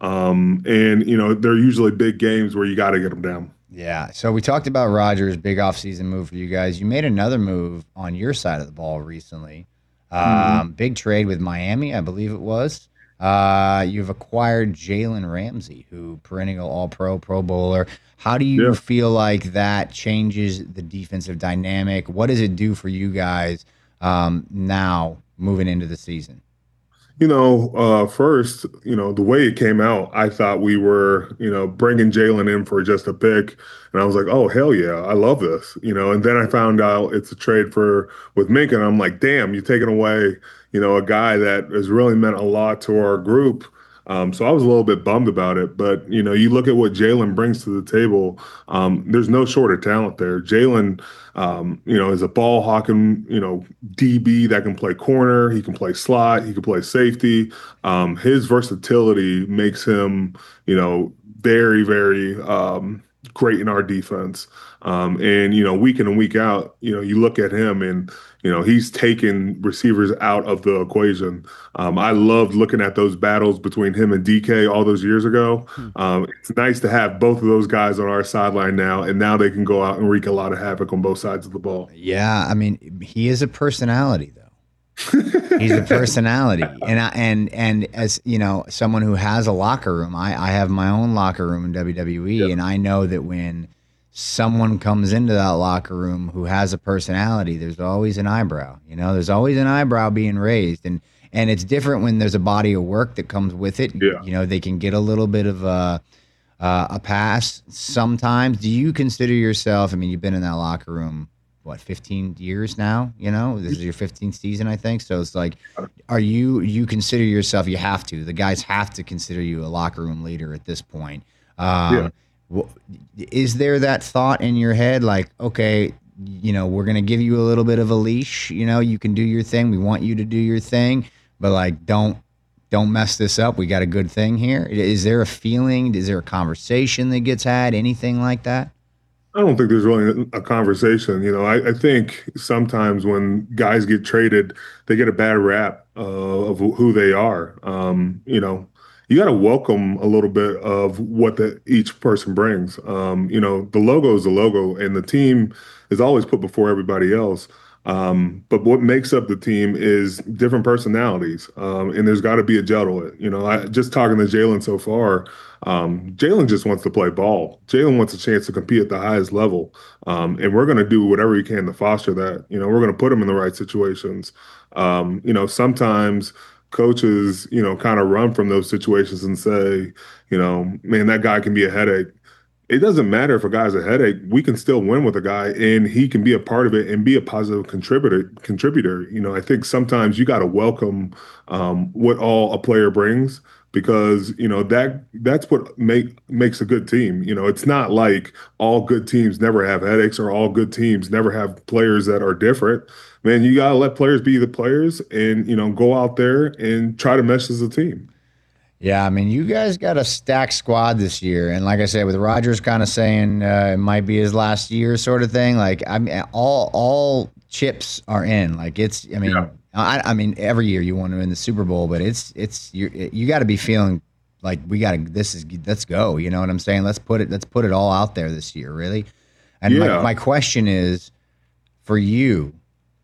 S6: um, and you know they're usually big games where you got to get him down.
S7: Yeah. So we talked about Rodgers, big offseason move for you guys. You made another move on your side of the ball recently. Um,
S6: Mm-hmm.
S7: Big trade with Miami, I believe it was. Uh, you've acquired Jalen Ramsey, who perennial All-Pro, Pro Bowler. How do you
S6: Yeah.
S7: feel like that changes the defensive dynamic? What does it do for you guys um, now moving into the season?
S6: You know, uh, first, you know, the way it came out, I thought we were, you know, bringing Jalen in for just a pick. And I was like, oh, hell yeah, I love this. You know, and then I found out it's a trade for with Minka. And I'm like, damn, you're taking away, you know, a guy that has really meant a lot to our group. Um, so I was a little bit bummed about it. But, you know, you look at what Jalen brings to the table, um, there's no shortage of talent there. Jalen, um, you know, is a ball hawking, you know, D B that can play corner. He can play slot. He can play safety. Um, his versatility makes him, you know, very, very um, great in our defense. Um, and, you know, week in and week out, you know, you look at him and, you know, he's taken receivers out of the equation. Um, I loved looking at those battles between him and D K all those years ago. Um, it's nice to have both of those guys on our sideline now, and now they can go out and wreak a lot of havoc on both sides of the ball.
S7: Yeah, I mean, he is a personality, though. He's a personality, and I, and and as you know, someone who has a locker room, I, I have my own locker room in W W E,
S6: Yep.
S7: and I know that when someone comes into that locker room who has a personality, there's always an eyebrow. You know, there's always an eyebrow being raised, and and it's different when there's a body of work that comes with it.
S6: Yeah.
S7: You know, they can get a little bit of a uh, a pass sometimes. Do you consider yourself? I mean, you've been in that locker room what, fifteen years now? You know, this is your fifteenth season, I think. So it's like, are you you consider yourself? You have to. The guys have to consider you a locker room leader at this point. Um,
S6: Yeah.
S7: Wh- Is there that thought in your head, like, okay, you know, we're going to give you a little bit of a leash, you know, you can do your thing. We want you to do your thing, but like, don't, don't mess this up. We got a good thing here. Is there a feeling? Is there a conversation that gets had? Anything like that?
S6: I don't think there's really a conversation. You know, I, I think sometimes when guys get traded, they get a bad rap uh, of who they are. Um, you know, you got to welcome a little bit of what the, each person brings. Um, you know, the logo is the logo, and the team is always put before everybody else. Um, but what makes up the team is different personalities, um, and there's got to be a gel to it. You know, I just talking to Jalen so far. Um, Jalen just wants to play ball. Jalen wants a chance to compete at the highest level, um, and we're going to do whatever we can to foster that. You know, we're going to put him in the right situations. Um, you know, sometimes coaches, you know, kind of run from those situations and say, you know, man, that guy can be a headache. It doesn't matter if a guy's a headache. We can still win with a guy, and he can be a part of it and be a positive contributor. Contributor, you know, I think sometimes you got to welcome um, what all a player brings, because you know that that's what make makes a good team. You know, it's not like all good teams never have headaches or all good teams never have players that are different. Man, you gotta let players be the players, and you know, go out there and try to mesh as a team.
S7: Yeah, I mean, you guys got a stacked squad this year, and like I said, with Rodgers kind of saying uh, it might be his last year, sort of thing. Like, I mean, all all chips are in. Like, it's. I mean,
S6: Yeah.
S7: I, I mean, every year you want to win the Super Bowl, but it's it's you you got to be feeling like we got to. This is let's go. You know what I'm saying? Let's put it let's put it all out there this year, really. And
S6: Yeah.
S7: my, my question is, for you,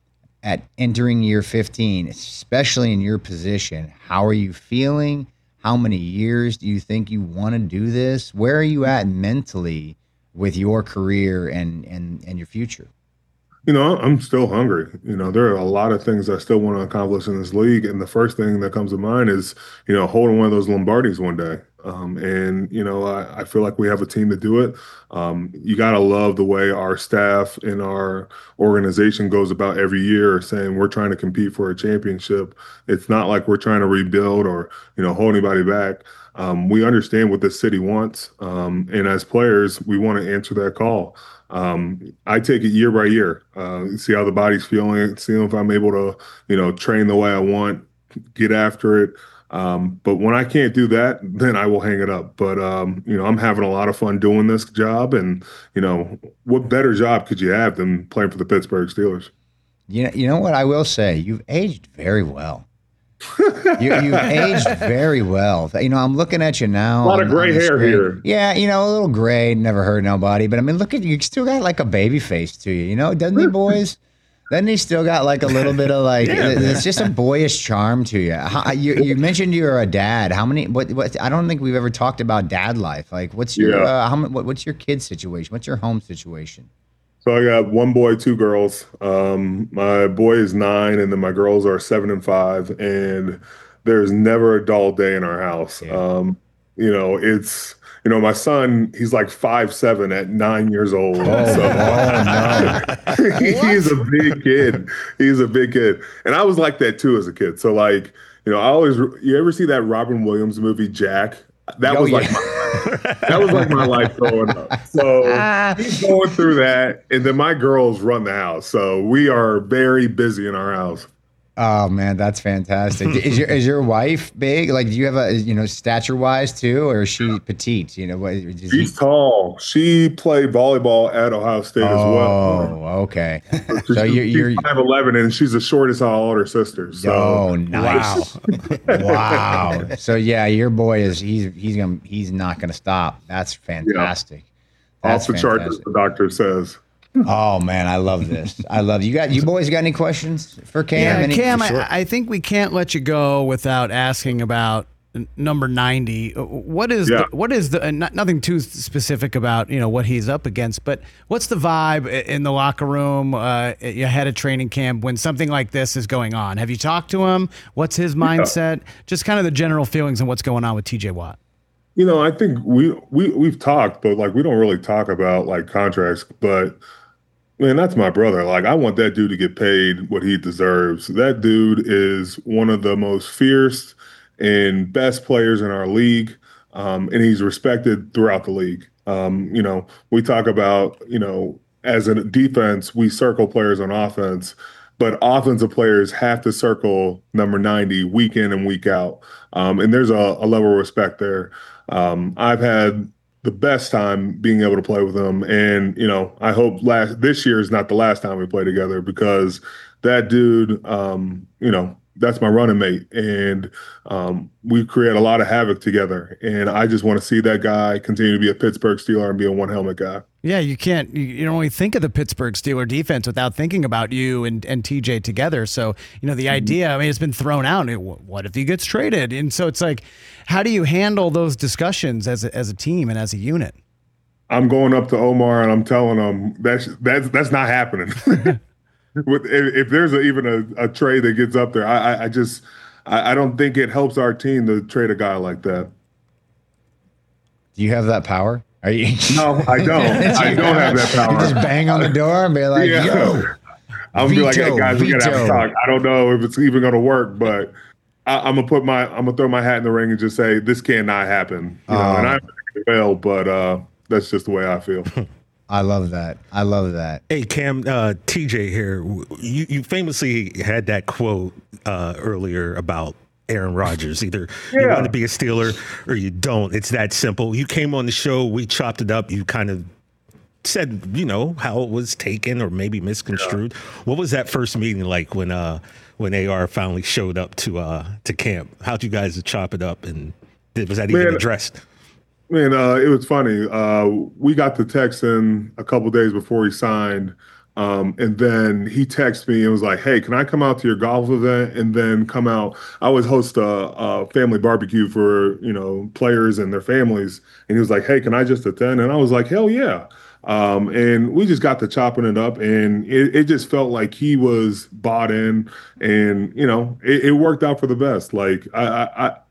S7: at entering year fifteen, especially in your position, how are you feeling? How many years do you think you want to do this? Where are you at mentally with your career and and and your future?
S6: You know, I'm still hungry. You know, there are a lot of things I still want to accomplish in this league. And the first thing that comes to mind is, you know, holding one of those Lombardis one day. Um, and, you know, I, I feel like we have a team to do it. Um, you got to love the way our staff and our organization goes about every year saying we're trying to compete for a championship. It's not like we're trying to rebuild or, you know, hold anybody back. Um, we understand what this city wants. Um, and as players, we want to answer that call. Um, I take it year by year, uh, see how the body's feeling, see if I'm able to, you know, train the way I want, get after it. Um, but when I can't do that, then I will hang it up. But, um, you know, I'm having a lot of fun doing this job. And, you know, what better job could you have than playing for the Pittsburgh Steelers?
S7: You know, you know what I will say? You've aged very well. you, you've aged very well. You know, I'm looking at you now.
S6: A lot
S7: on,
S6: of gray hair
S7: screen.
S6: here.
S7: Yeah, you know, a little gray, never hurt nobody. But I mean, look at you. You still got like a baby face to you. You know, doesn't he, boys? Then he still got like a little bit of like, yeah, it's just a boyish charm to you. How, you. You mentioned you're a dad. How many? What? What? I don't think we've ever talked about dad life. Like, what's your? Yeah. Uh, how? What, what's your kid situation? What's your home situation?
S6: So I got one boy, two girls. Um, my boy is nine, and then my girls are seven and five. And there's never a dull day in our house. Yeah. Um, you know, it's. You know, my son, he's like five seven at nine years old.
S7: Oh,
S6: so,
S7: oh no.
S6: He's a big kid. He's a big kid. And I was like that too as a kid. So like, you know, I always, you ever see that Robin Williams movie, Jack? That
S7: oh,
S6: was like
S7: yeah.
S6: my, that was like my life growing up. So he's going through that. And then my girls run the house. So we are very busy in our house.
S7: Oh man, that's fantastic. Is your is your wife big? Like, do you have a, you know, stature wise too, or is she petite? You know, what?
S6: She's he... tall. She played volleyball at Ohio State
S7: oh,
S6: as well.
S7: Oh, okay.
S6: So,
S7: so you're, you're
S6: five eleven, and she's the shortest of all her sisters. So.
S7: Oh, nice. Wow. Wow. So yeah, your boy is he's he's gonna he's not gonna stop. That's fantastic.
S6: Yeah.
S7: That's
S6: off the
S7: fantastic.
S6: chart, as the doctor says.
S7: Oh man, I love this. I love you. Got you boys got any questions for Cam?
S8: Yeah,
S7: any,
S8: Cam,
S7: sure.
S8: I, I think we can't let you go without asking about n- number ninety. What is
S6: yeah.
S8: the, what is the uh, not, nothing too specific about, you know, what he's up against, but what's the vibe in the locker room uh, ahead of training camp when something like this is going on? Have you talked to him? What's his mindset? Yeah. Just kind of the general feelings and what's going on with T J Watt.
S6: You know, I think we we we've talked, but like we don't really talk about like contracts, but. Man, that's my brother. Like, I want that dude to get paid what he deserves. That dude is one of the most fierce and best players in our league, um, and he's respected throughout the league. Um, you know, we talk about, you know, as a defense, we circle players on offense, but offensive players have to circle number ninety week in and week out. Um, and there's a, a level of respect there. Um, I've had the best time being able to play with him. And, you know, I hope last this year is not the last time we play together, because that dude, um, you know, that's my running mate. And um, we create a lot of havoc together. And I just want to see that guy continue to be a Pittsburgh Steeler and be a one helmet guy.
S8: Yeah, you can't, you, you don't really think of the Pittsburgh Steeler defense without thinking about you and, and T J together. So, you know, the mm-hmm. idea, I mean, it's been thrown out. What if he gets traded? And so it's like, how do you handle those discussions as a, as a team and as a unit?
S6: I'm going up to Omar and I'm telling him that's, that's, that's not happening. With, if, if there's a, even a, a trade that gets up there, I, I, I just, I, I don't think it helps our team to trade a guy like that.
S7: Do you have that power? Are you?
S6: No, I don't. I don't have that power.
S7: You just bang on the door and be like,
S6: yeah.
S7: yo.
S6: I'm gonna be like, hey guys, we gotta have
S7: veto.
S6: to talk. I don't know if it's even gonna work, but I, I'm gonna put my, I'm gonna throw my hat in the ring and just say this cannot happen. You know,
S7: Um,
S6: and I fail, but uh, that's just the way I feel.
S7: I love that. I love that.
S3: Hey, Cam, uh, T J here. You, you famously had that quote uh, earlier about Aaron Rodgers. Either
S6: yeah.
S3: you want to be a Steeler or you don't. It's that simple. You came on the show. We chopped it up. You kind of said, you know, how it was taken or maybe misconstrued. Yeah. What was that first meeting like when uh, when A R finally showed up to uh, to camp? How'd you guys chop it up? And did, was that even
S6: Man,
S3: addressed?
S6: Man, uh, it was funny. Uh, we got the text in a couple days before he signed. Um, and then he texted me and was like, hey, can I come out to your golf event and then come out? I always host a, a family barbecue for, you know, players and their families. And he was like, hey, can I just attend? And I was like, hell yeah. Um, and we just got to chopping it up, and it, it just felt like he was bought in, and, you know, it, it worked out for the best. Like I, I,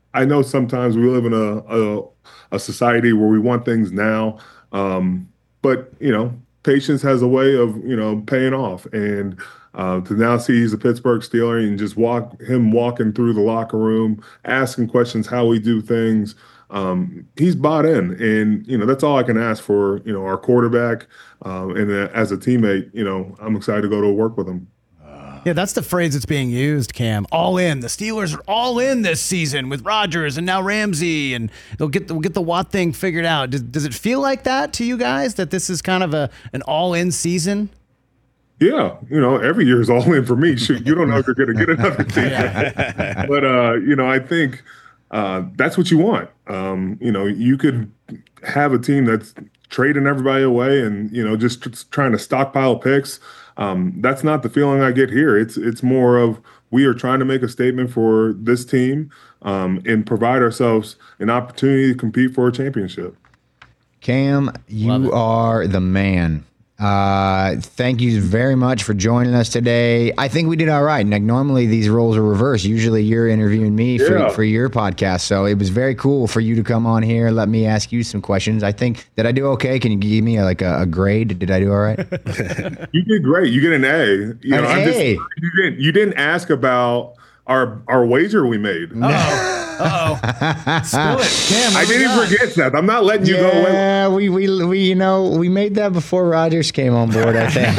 S6: I know sometimes we live in a, a, a society where we want things now. Um, but, you know, patience has a way of, you know, paying off. And uh, to now see he's a Pittsburgh Steeler and just walk him walking through the locker room, asking questions how we do things. Um, he's bought in, and you know that's all I can ask for. You know, our quarterback, um, and uh, as a teammate, you know, I'm excited to go to work with him.
S8: Yeah, that's the phrase that's being used, Cam. All in. The Steelers are all in this season with Rodgers and now Ramsey, and they'll get the, we'll get the Watt thing figured out. Does, does it feel like that to you guys, that this is kind of a an all-in season?
S6: Yeah, you know, every year is all in for me. Shoot, you don't know if you're going to get another team. But, uh, you know, I think uh, that's what you want. Um, you know, you could have a team that's trading everybody away and, you know, just t- trying to stockpile picks. Um, that's not the feeling I get here. It's it's more of we are trying to make a statement for this team um, and provide ourselves an opportunity to compete for a championship.
S7: Cam, you are the man. Uh, thank you very much for joining us today. I think we did all right. Like normally these roles are reversed. Usually you're interviewing me for,
S6: Yeah.
S7: for your podcast. So it was very cool for you to come on here. Let me ask you some questions. I think, did I do okay? Can you give me a, like a, a grade? Did I do all right?
S6: You did great. You get an A. You
S7: An
S6: know, I'm just,
S7: A?
S6: you didn't you didn't ask about our our wager we made.
S8: Uh-oh. Spill it. Cam,
S6: I
S8: what do we
S6: didn't
S8: got?
S6: forget that. I'm not letting you go away.
S7: Yeah, we, we we you know we made that before Rodgers came on board, I think.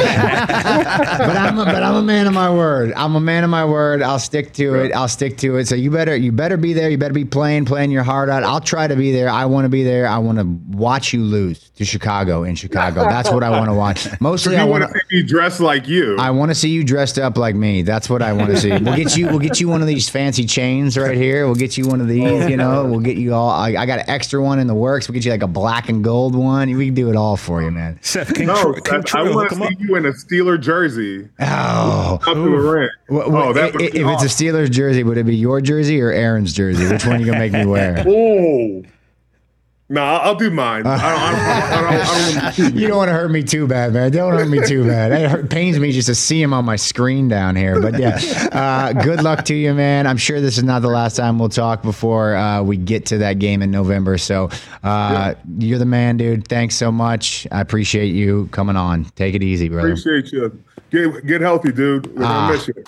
S7: but I'm a, but I'm a man of my word. I'm a man of my word. I'll stick to it. I'll stick to it. So you better you better be there. You better be playing playing your heart out. I'll try to be there. I want to be there. I want to watch you lose to Chicago in Chicago. That's what I want to watch. Mostly, I
S6: You
S7: want
S6: want to see me dressed like you.
S7: I want to see you dressed up like me. That's what I want to see. We'll get you. We'll get you one of these fancy chains right here. We'll get you one of these. You know, we'll get you all. I, I got an extra one in the works. We'll get you like a black and gold one. We can do it all for you, man.
S3: Seth, can,
S6: no,
S3: Tro- can
S6: Seth, I
S3: Troy
S6: want
S3: hook
S6: to
S3: him
S6: see
S3: up?
S6: you in a Steeler jersey.
S7: Oh,
S6: Up to the ring.
S7: Wh- wh-
S6: Oh, that
S7: i-
S6: would
S7: if
S6: be
S7: it's a
S6: awesome.
S7: Steelers jersey, would it be your jersey or Aaron's jersey? Which one are you gonna make me wear?
S6: Oh. No, I'll I'll do mine. I don't, I don't, I don't, I don't,
S7: You don't want to hurt me too bad, man. Don't hurt me too bad. It hurt, pains me just to see him on my screen down here. But yeah, uh, good luck to you, man. I'm sure this is not the last time we'll talk before uh, we get to that game in November. So uh, you're the man, dude. Thanks so much. I appreciate you coming on. Take it easy, brother.
S6: appreciate you. Get get healthy, dude. We're
S7: Ah.
S6: gonna miss you.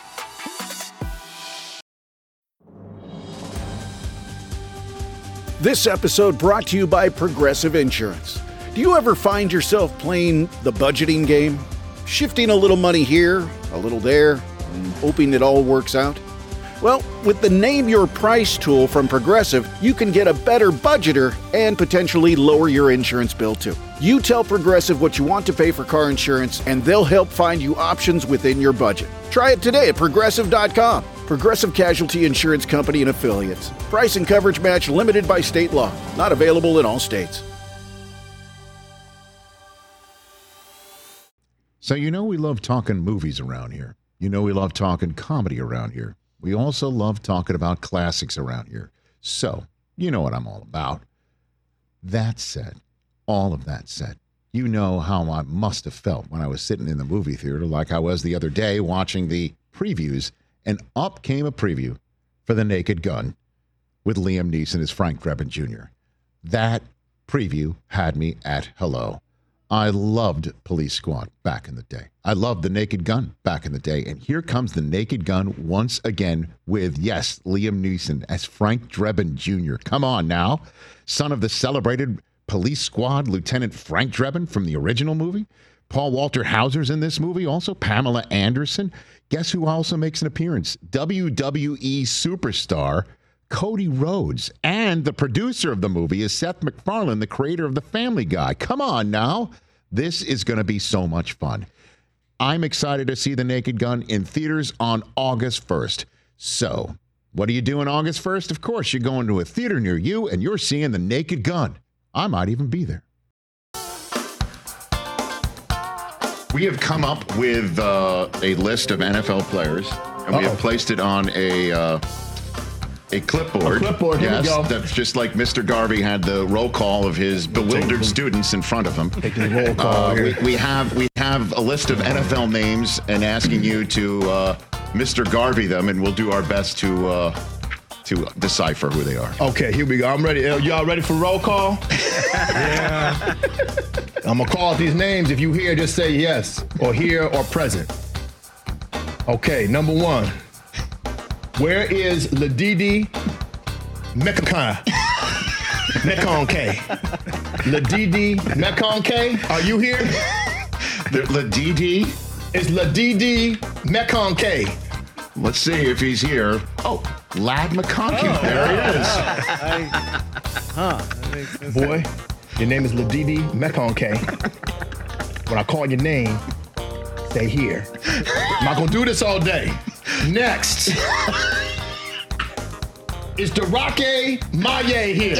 S1: This episode brought to you by Progressive Insurance. Do you ever find yourself playing the budgeting game? Shifting a little money here, a little there, and hoping it all works out? Well, with the Name Your Price tool from Progressive, you can get a better budgeter and potentially lower your insurance bill too. You tell Progressive what you want to pay for car insurance, and they'll help find you options within your budget. Try it today at progressive dot com. Progressive Casualty Insurance Company and Affiliates. Price and coverage match limited by state law. Not available in all states.
S9: So, you know, we love talking movies around here. You know, we love talking comedy around here. We also love talking about classics around here. So, you know what I'm all about. That said, all of that said, you know how I must have felt when I was sitting in the movie theater like I was the other day watching the previews, and up came a preview for The Naked Gun with Liam Neeson as Frank Drebin Junior That preview had me at hello. I loved Police Squad back in the day. I loved The Naked Gun back in the day. And here comes The Naked Gun once again with, yes, Liam Neeson as Frank Drebin Junior Come on now. Son of the celebrated Police Squad Lieutenant Frank Drebin from the original movie. Paul Walter Hauser's in this movie also. Pamela Anderson. Guess who also makes an appearance? W W E superstar Cody Rhodes. And the producer of the movie is Seth MacFarlane, the creator of The Family Guy. Come on now. This is going to be so much fun. I'm excited to see The Naked Gun in theaters on August first. So, what do you do on August first? Of course, you're going to a theater near you and you're seeing The Naked Gun. I might even be there. We have come up with uh, a list of N F L players, and we have placed it on a uh, a clipboard.
S12: A clipboard, here we
S9: yes,
S12: go.
S9: that's just like Mister Garvey had the roll call of his bewildered students in front of him.
S12: Taking the roll call
S9: Uh,
S12: here.
S9: we, we have we have a list of N F L names and asking you to uh, Mister Garvey them, and we'll do our best to uh, to decipher who they are.
S12: Okay, here we go. I'm ready. Uh, Y'all ready for roll call?
S3: Yeah.
S12: I'm going to call out these names. If you hear, just say yes, or here, or present. Okay, number one. Where is Ladidi Mekon? Mekonke. Ladidi Mekonke, are you here?
S9: Ladidi?
S12: It's Ladidi Mekonke.
S9: Let's see if he's here. Oh, Lad McConkey. Oh, there he is.
S8: I, huh. That makes sense.
S12: Boy, your name is Ladidi Mekonke. When I call your name, stay here. I'm not going to do this all day. Next. Is Darake Maye here?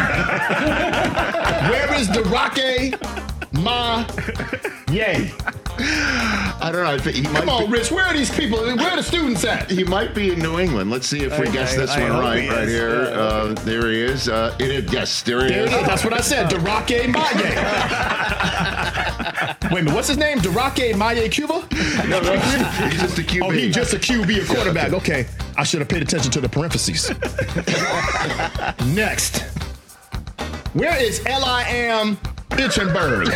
S12: Where is Darake Maye?
S9: I don't know. I think he might
S12: Come on,
S9: be,
S12: Rich. Where are these people? Where are the students at?
S9: He might be in New England. Let's see if we
S8: I-
S9: guess
S8: I-
S9: this
S8: I
S9: one
S8: hope
S9: right.
S8: he
S9: Right
S8: is.
S9: here.
S8: Yeah.
S9: Uh, there he is. Uh, it is. Yes, there he
S12: There
S9: is.
S12: it is. That's what I said. Darake Maye. Wait a minute. What's his name? Darake Maye Cuba?
S9: He's just a Q B.
S12: Oh, he's just a Q B, a quarterback. Okay. I should have paid attention to the parentheses. Next. Where is L I M Itchenberg?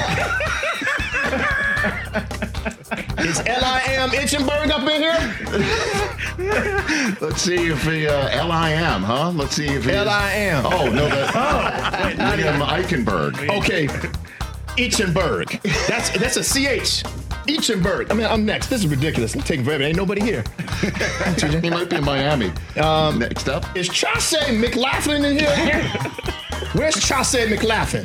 S12: Is L I M Itchenberg up in here?
S9: Let's see if he, uh, L I M, huh? Let's see if he
S12: L I M.
S9: Oh, no, that's Liam Eichenberg.
S12: Okay. Itchenberg. That's that's a C H. Itchenberg. I mean, I'm next. This is ridiculous. I'm taking forever. Ain't nobody here.
S9: He might be in Miami.
S12: Um,
S9: Next up.
S12: Is Chauncey McLaughlin in here? Where's Chauncey McLaughlin?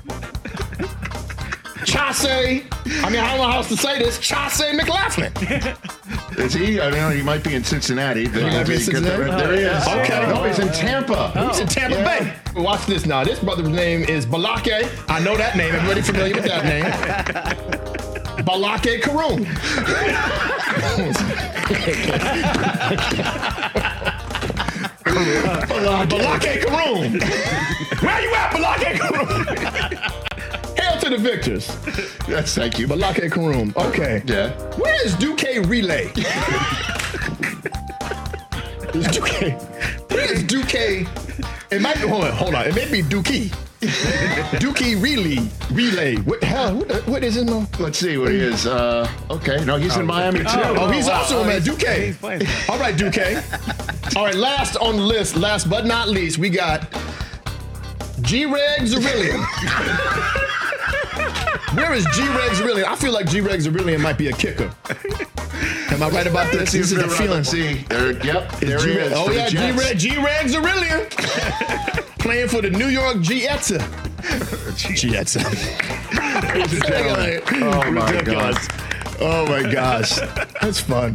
S12: Chauncey. I mean, I don't know how else to say this. Chauncey McLaughlin.
S9: Is he? I don't know. He might be in Cincinnati. There,
S12: might be in Cincinnati?
S9: There, there he is.
S12: Okay.
S9: No, he's in Tampa.
S12: He's in Tampa
S9: Yeah.
S12: Bay. Watch this now. This brother's name is Balake. I know that name. Everybody familiar with that name? Balake Karoon. Balake Karoon. Where you at, Balake Karoon? Hail to the victors.
S9: Yes, thank you.
S12: Balake Karoon. Okay.
S9: Yeah.
S12: Where is Duque Relay? Is Duque? Where is Duque? It might be, hold on, hold on. It may be Duque. Duque Relay. Relay. What hell? What, what is his name?
S9: Let's see what he is. Uh, okay. No, he's in Miami too.
S12: Oh, he's
S8: wow.
S12: also
S8: Oh,
S12: at
S8: he's-
S12: Duque.
S8: he's playing.
S12: All right, Duque. All right, last on the list, last but not least, we got G-Reg Zerillion. Where is G-Reg Zerillion? I feel like G-Reg Zerillion might be a kicker. Am I right about this? This is the feeling.
S9: See, there, yep, there he
S12: G-Reg-
S9: is.
S12: Oh
S9: for the
S12: yeah,
S9: Jets.
S12: G-Reg, G-Reg Zerillion. Playing for the New York Jets. Jets.
S9: Ladies and gentlemen. Oh my
S12: Ridiculous.
S9: God.
S12: Oh my gosh. That's fun.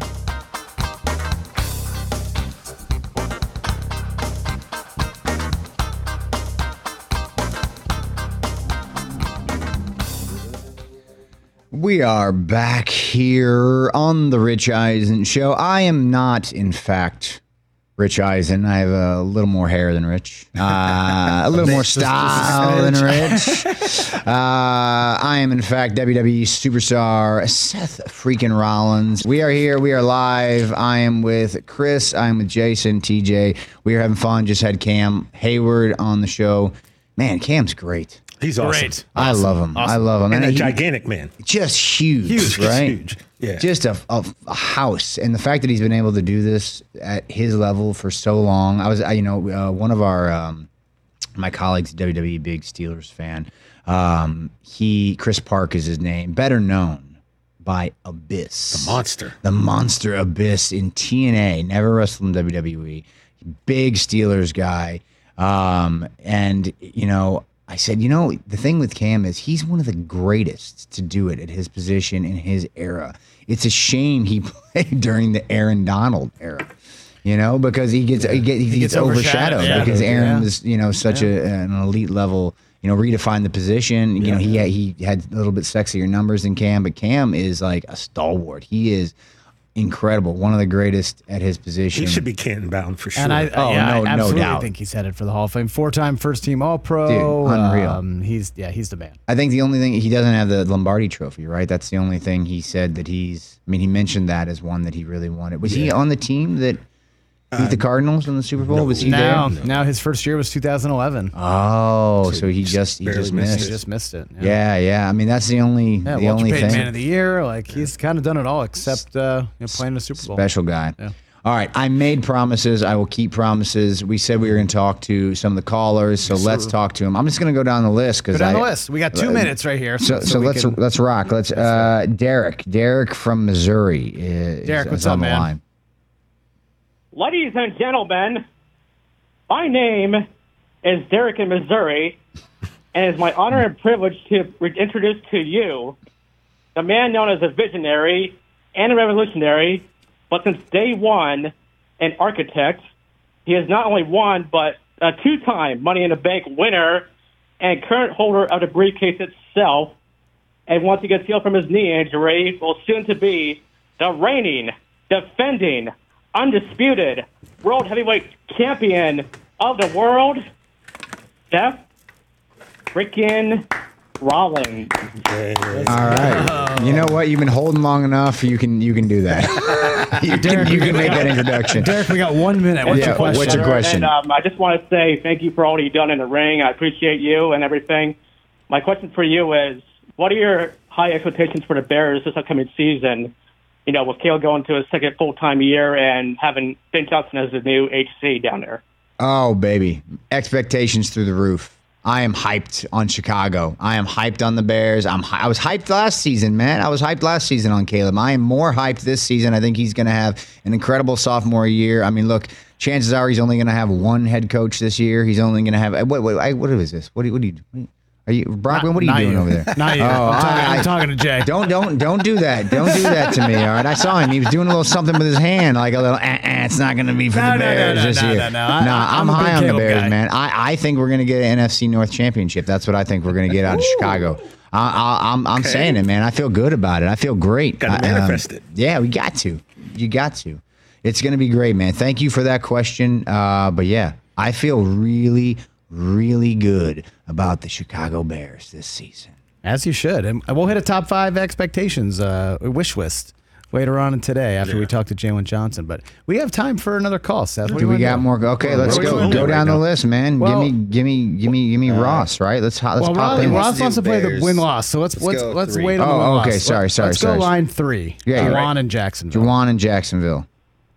S7: We are back here on the Rich Eisen Show. I am not, in fact, Rich Eisen. I have a little more hair than Rich, uh, a little more style than Rich. Uh, I am, in fact, W W E superstar Seth freaking Rollins. We are here. We are live. I am with Chris. I am with Jason, T J. We are having fun. Just had Cam Hayward on the show. Man, Cam's great.
S3: He's awesome.
S8: Great.
S7: I love him. I
S3: Awesome.
S7: love him.
S3: And a
S7: he-
S3: gigantic man.
S7: just huge,
S3: Huge,
S7: right?
S3: huge. Yeah.
S7: Just a, a, a house, and the fact that he's been able to do this at his level for so long. I was, I, you know, uh, one of our um, my colleagues, W W E big Steelers fan. Um, he, Chris Park is his name, better known by Abyss,
S3: The monster.
S7: the monster Abyss in T N A. Never wrestled in W W E. Big Steelers guy, um, and you know. I said, you know, the thing with Cam is he's one of the greatest to do it at his position in his era. It's a shame he played during the Aaron Donald era, you know, because he gets he, get, he,
S8: He
S7: gets,
S8: gets
S7: overshadowed,
S8: overshadowed, yeah.
S7: because Aaron
S8: Yeah.
S7: was, you know, such a, an elite level, you know, redefined the position. You know, he had, he had a little bit sexier numbers than Cam, but Cam is like a stalwart. He is incredible, one of the greatest at his position.
S3: He should be Canton bound for sure.
S8: And I,
S7: Oh,
S8: yeah,
S7: no-
S8: I
S7: no
S8: absolutely
S7: doubt.
S8: think he's headed for the Hall of Fame. Four-time first-team All-Pro.
S7: Dude, unreal.
S8: Um, he's yeah, he's the man.
S7: I think the only thing he doesn't have the Lombardi Trophy, right? That's the only thing he said that he's. I mean, he mentioned that as one that he really wanted. Was he on the team that beat the Cardinals in the Super Bowl?
S3: no.
S7: Was he
S8: Now,
S7: there?
S8: now his first year was two thousand eleven.
S7: Oh, so he just he
S3: barely
S7: just
S3: missed
S7: missed.
S8: He just missed it.
S7: Yeah, yeah. I mean, that's the only
S8: Yeah,
S7: the
S8: Walter
S7: only
S8: Payton
S7: thing.
S8: Man of the Year. Like he's kind of done it all except uh, you know, playing the Super Bowl.
S7: Special guy.
S8: Yeah.
S7: All right, I made promises. I will keep promises. We said we were going to talk to some of the callers, so let's talk to them. I'm just going to go down the list because
S8: Go down
S7: I,
S8: the list. We got two
S7: uh,
S8: minutes right here.
S7: So,
S8: so
S7: so
S8: we
S7: let's
S8: can-
S7: let's rock. Let's uh, Derek. Derek from Missouri is,
S8: Derek,
S7: is
S8: what's
S7: on
S8: up,
S7: the
S8: man?
S7: line.
S13: Ladies and gentlemen, my name is Derek in Missouri, and it's my honor and privilege to re- introduce to you the man known as a visionary and a revolutionary, but since day one, an architect. He has not only won, but a two-time Money in the Bank winner and current holder of the briefcase itself. And once he gets healed from his knee injury, will soon to be the reigning, defending, undisputed world heavyweight champion of the world, Seth freaking Rollins.
S7: All right. You know what? You've been holding long enough. You can you can do that. you can, you can make that introduction.
S8: Derek, we got one minute. What's
S7: Yeah,
S8: your question?
S7: what's your question?
S13: And um, I just want to say thank you for all you've done in the ring. I appreciate you and everything. My question for you is, what are your high expectations for the Bears this upcoming season? You know, with Kale going to his second full-time year and having Ben Johnson as the new H C down there.
S7: Oh, baby. Expectations through the roof. I am hyped on Chicago. I am hyped on the Bears. I'm hy- I was hyped last season, man. I was hyped last season on Caleb. I am more hyped this season. I think he's going to have an incredible sophomore year. I mean, look, chances are he's only going to have one head coach this year. He's only going to have what? What, what is this? What do, what do you? What, are you, Brockman? What are you
S8: Not
S7: doing
S8: you.
S7: over there?
S8: Not you.
S7: Oh,
S8: I'm, talking,
S7: I-
S8: I'm talking to Jay.
S7: Don't don't don't do that. Don't do that to me. All right. I saw him. He was doing a little something with his hand, like a little. Eh, eh, it's not going to be for
S8: No,
S7: the
S8: no, no,
S7: Bears
S8: no,
S7: this
S8: no,
S7: year.
S8: no, no. I-
S7: Nah,
S8: I'm
S7: I'm,
S8: a big
S7: high on the
S8: Caleb
S7: Bears,
S8: guy.
S7: man. I, I think we're going to get an N F C North championship. That's what I think we're going to get out of Chicago. I, I, I'm I'm
S3: Okay.
S7: saying it, man. I feel good about it. I feel great.
S3: Gotta
S7: I- um,
S3: manifest it.
S7: Yeah, we got to. You got to. It's going to be great, man. Thank you for that question. Uh, but yeah, I feel really, really good about the Chicago Bears this season.
S8: As you should. And we'll hit a top five expectations uh, wish list later on today after we talk to Jalen Johnson. But we have time for another call, Seth. What
S7: Do we
S8: you
S7: got
S8: wanna
S7: more? Okay, let's
S3: Where we
S7: go.
S3: going
S7: Go
S3: right
S7: down the
S3: now?
S7: list, man.
S8: Well-
S7: give me, give me, give me, give me Ross. Right? Let's let's
S8: Well,
S7: pop
S8: Ross,
S7: in.
S8: Ross wants to play the
S14: Bears.
S8: win loss, so let's
S14: Let's
S8: let's
S14: go
S8: let's
S14: three.
S8: wait on
S7: Oh,
S8: the win
S7: okay,
S8: loss.
S7: sorry,
S8: Let-
S7: sorry,
S8: Let's
S7: sorry.
S8: go line three.
S7: Yeah,
S8: Juwan
S7: right.
S8: and Jacksonville.
S7: Juwan in Jacksonville.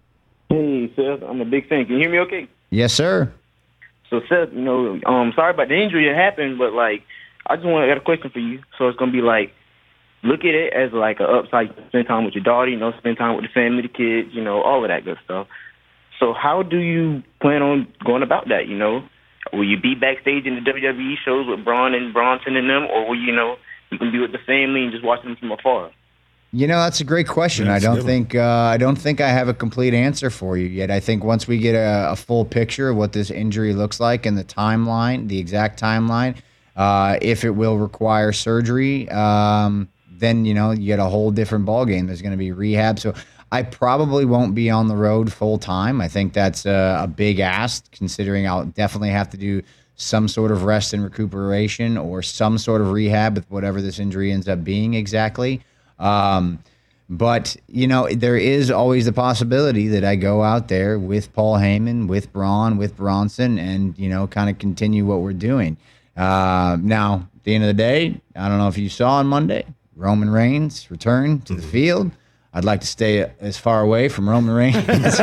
S15: Hey, Seth, I'm a big fan. Can you hear me okay?
S7: Yes, sir.
S15: So, Seth, you know, um, sorry about the injury that happened, but, like, I just want to got a question for you. So it's going to be, like, look at it as, like, an upside. You spend time with your daughter, you know, spend time with the family, the kids, you know, all of that good stuff. So how do you plan on going about that, you know? Will you be backstage in the W W E shows with Braun and Bronson and them, or will you, you know, you can be with the family and just watch them from afar?
S7: You know, that's a great question.
S3: Yeah,
S7: I
S3: that's a
S7: don't
S3: good one.
S7: think uh, I don't think I have a complete answer for you yet. I think once we get a, a full picture of what this injury looks like and the timeline, the exact timeline, uh, if it will require surgery, um, then you know you get a whole different ballgame. There's going to be rehab, so I probably won't be on the road full time. I think that's a, a big ask, considering I'll definitely have to do some sort of rest and recuperation or some sort of rehab with whatever this injury ends up being exactly. Um, but you know, there is always the possibility that I go out there with Paul Heyman, with Braun, with Bronson, and you know, kind of continue what we're doing. Uh, now, at the end of the day, I don't know if you saw on Monday, Roman Reigns returned to the field. I'd like to stay as far away from Roman Reigns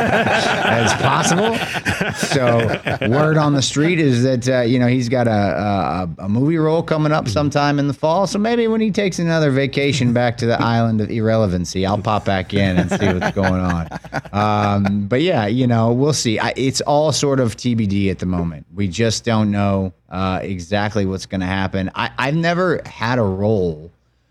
S7: as possible. So, word on the street is that uh, you know he's got a, a a movie role coming up sometime in the fall. So maybe when he takes another vacation back to the island of irrelevancy, I'll pop back in and see what's going on. Um, but yeah, you know, we'll see. I, it's all sort of T B D at the moment. We just don't know uh, exactly what's going to happen. I, I've never had a role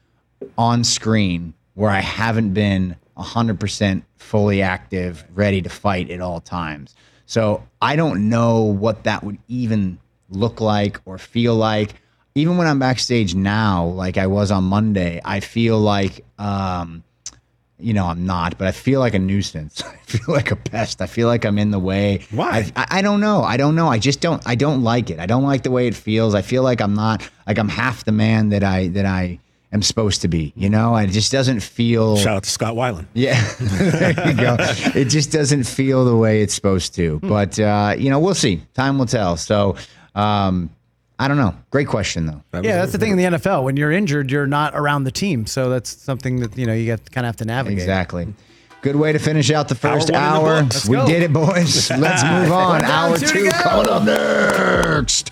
S7: on screen where I haven't been one hundred percent fully active, ready to fight at all times. So I don't know what that would even look like or feel like. Even when I'm backstage now, like I was on Monday, I feel like, um, you know, I'm not, but I feel like a nuisance. I feel like a pest. I feel like I'm in the way.
S3: Why?
S7: I, I, I don't know. I don't know. I just don't, I don't like it. I don't like the way it feels. I feel like I'm not, like I'm half the man that I, that I, am supposed to be. You know, it just doesn't feel.
S3: Shout out to Scott Weiland.
S7: Yeah, there you go. It just doesn't feel the way it's supposed to. But uh, you know, we'll see. Time will tell. So. Um, I don't know. Great question, though.
S8: That yeah, that's the thing in the N F L. When you're injured, you're not around the team. So that's something that, you know, you got, kind of have to navigate.
S7: Exactly. Good way to finish out the first
S3: hour.
S7: hour. We did it, boys. Let's move on. Hour two coming up next.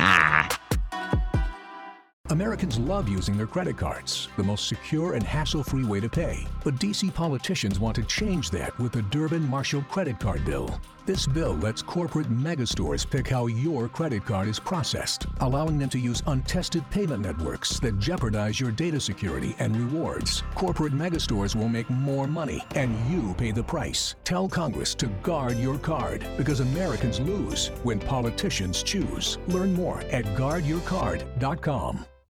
S14: Americans love using their credit cards, the most secure and hassle-free way to pay. But D C politicians want to change that with the Durbin-Marshall credit card bill. This bill lets corporate megastores pick how your credit card is processed, allowing them to use untested payment networks that jeopardize your data security and rewards. Corporate megastores will make more money, and you pay the price. Tell Congress to guard your card, because Americans lose when politicians choose. Learn more at guard your card dot com.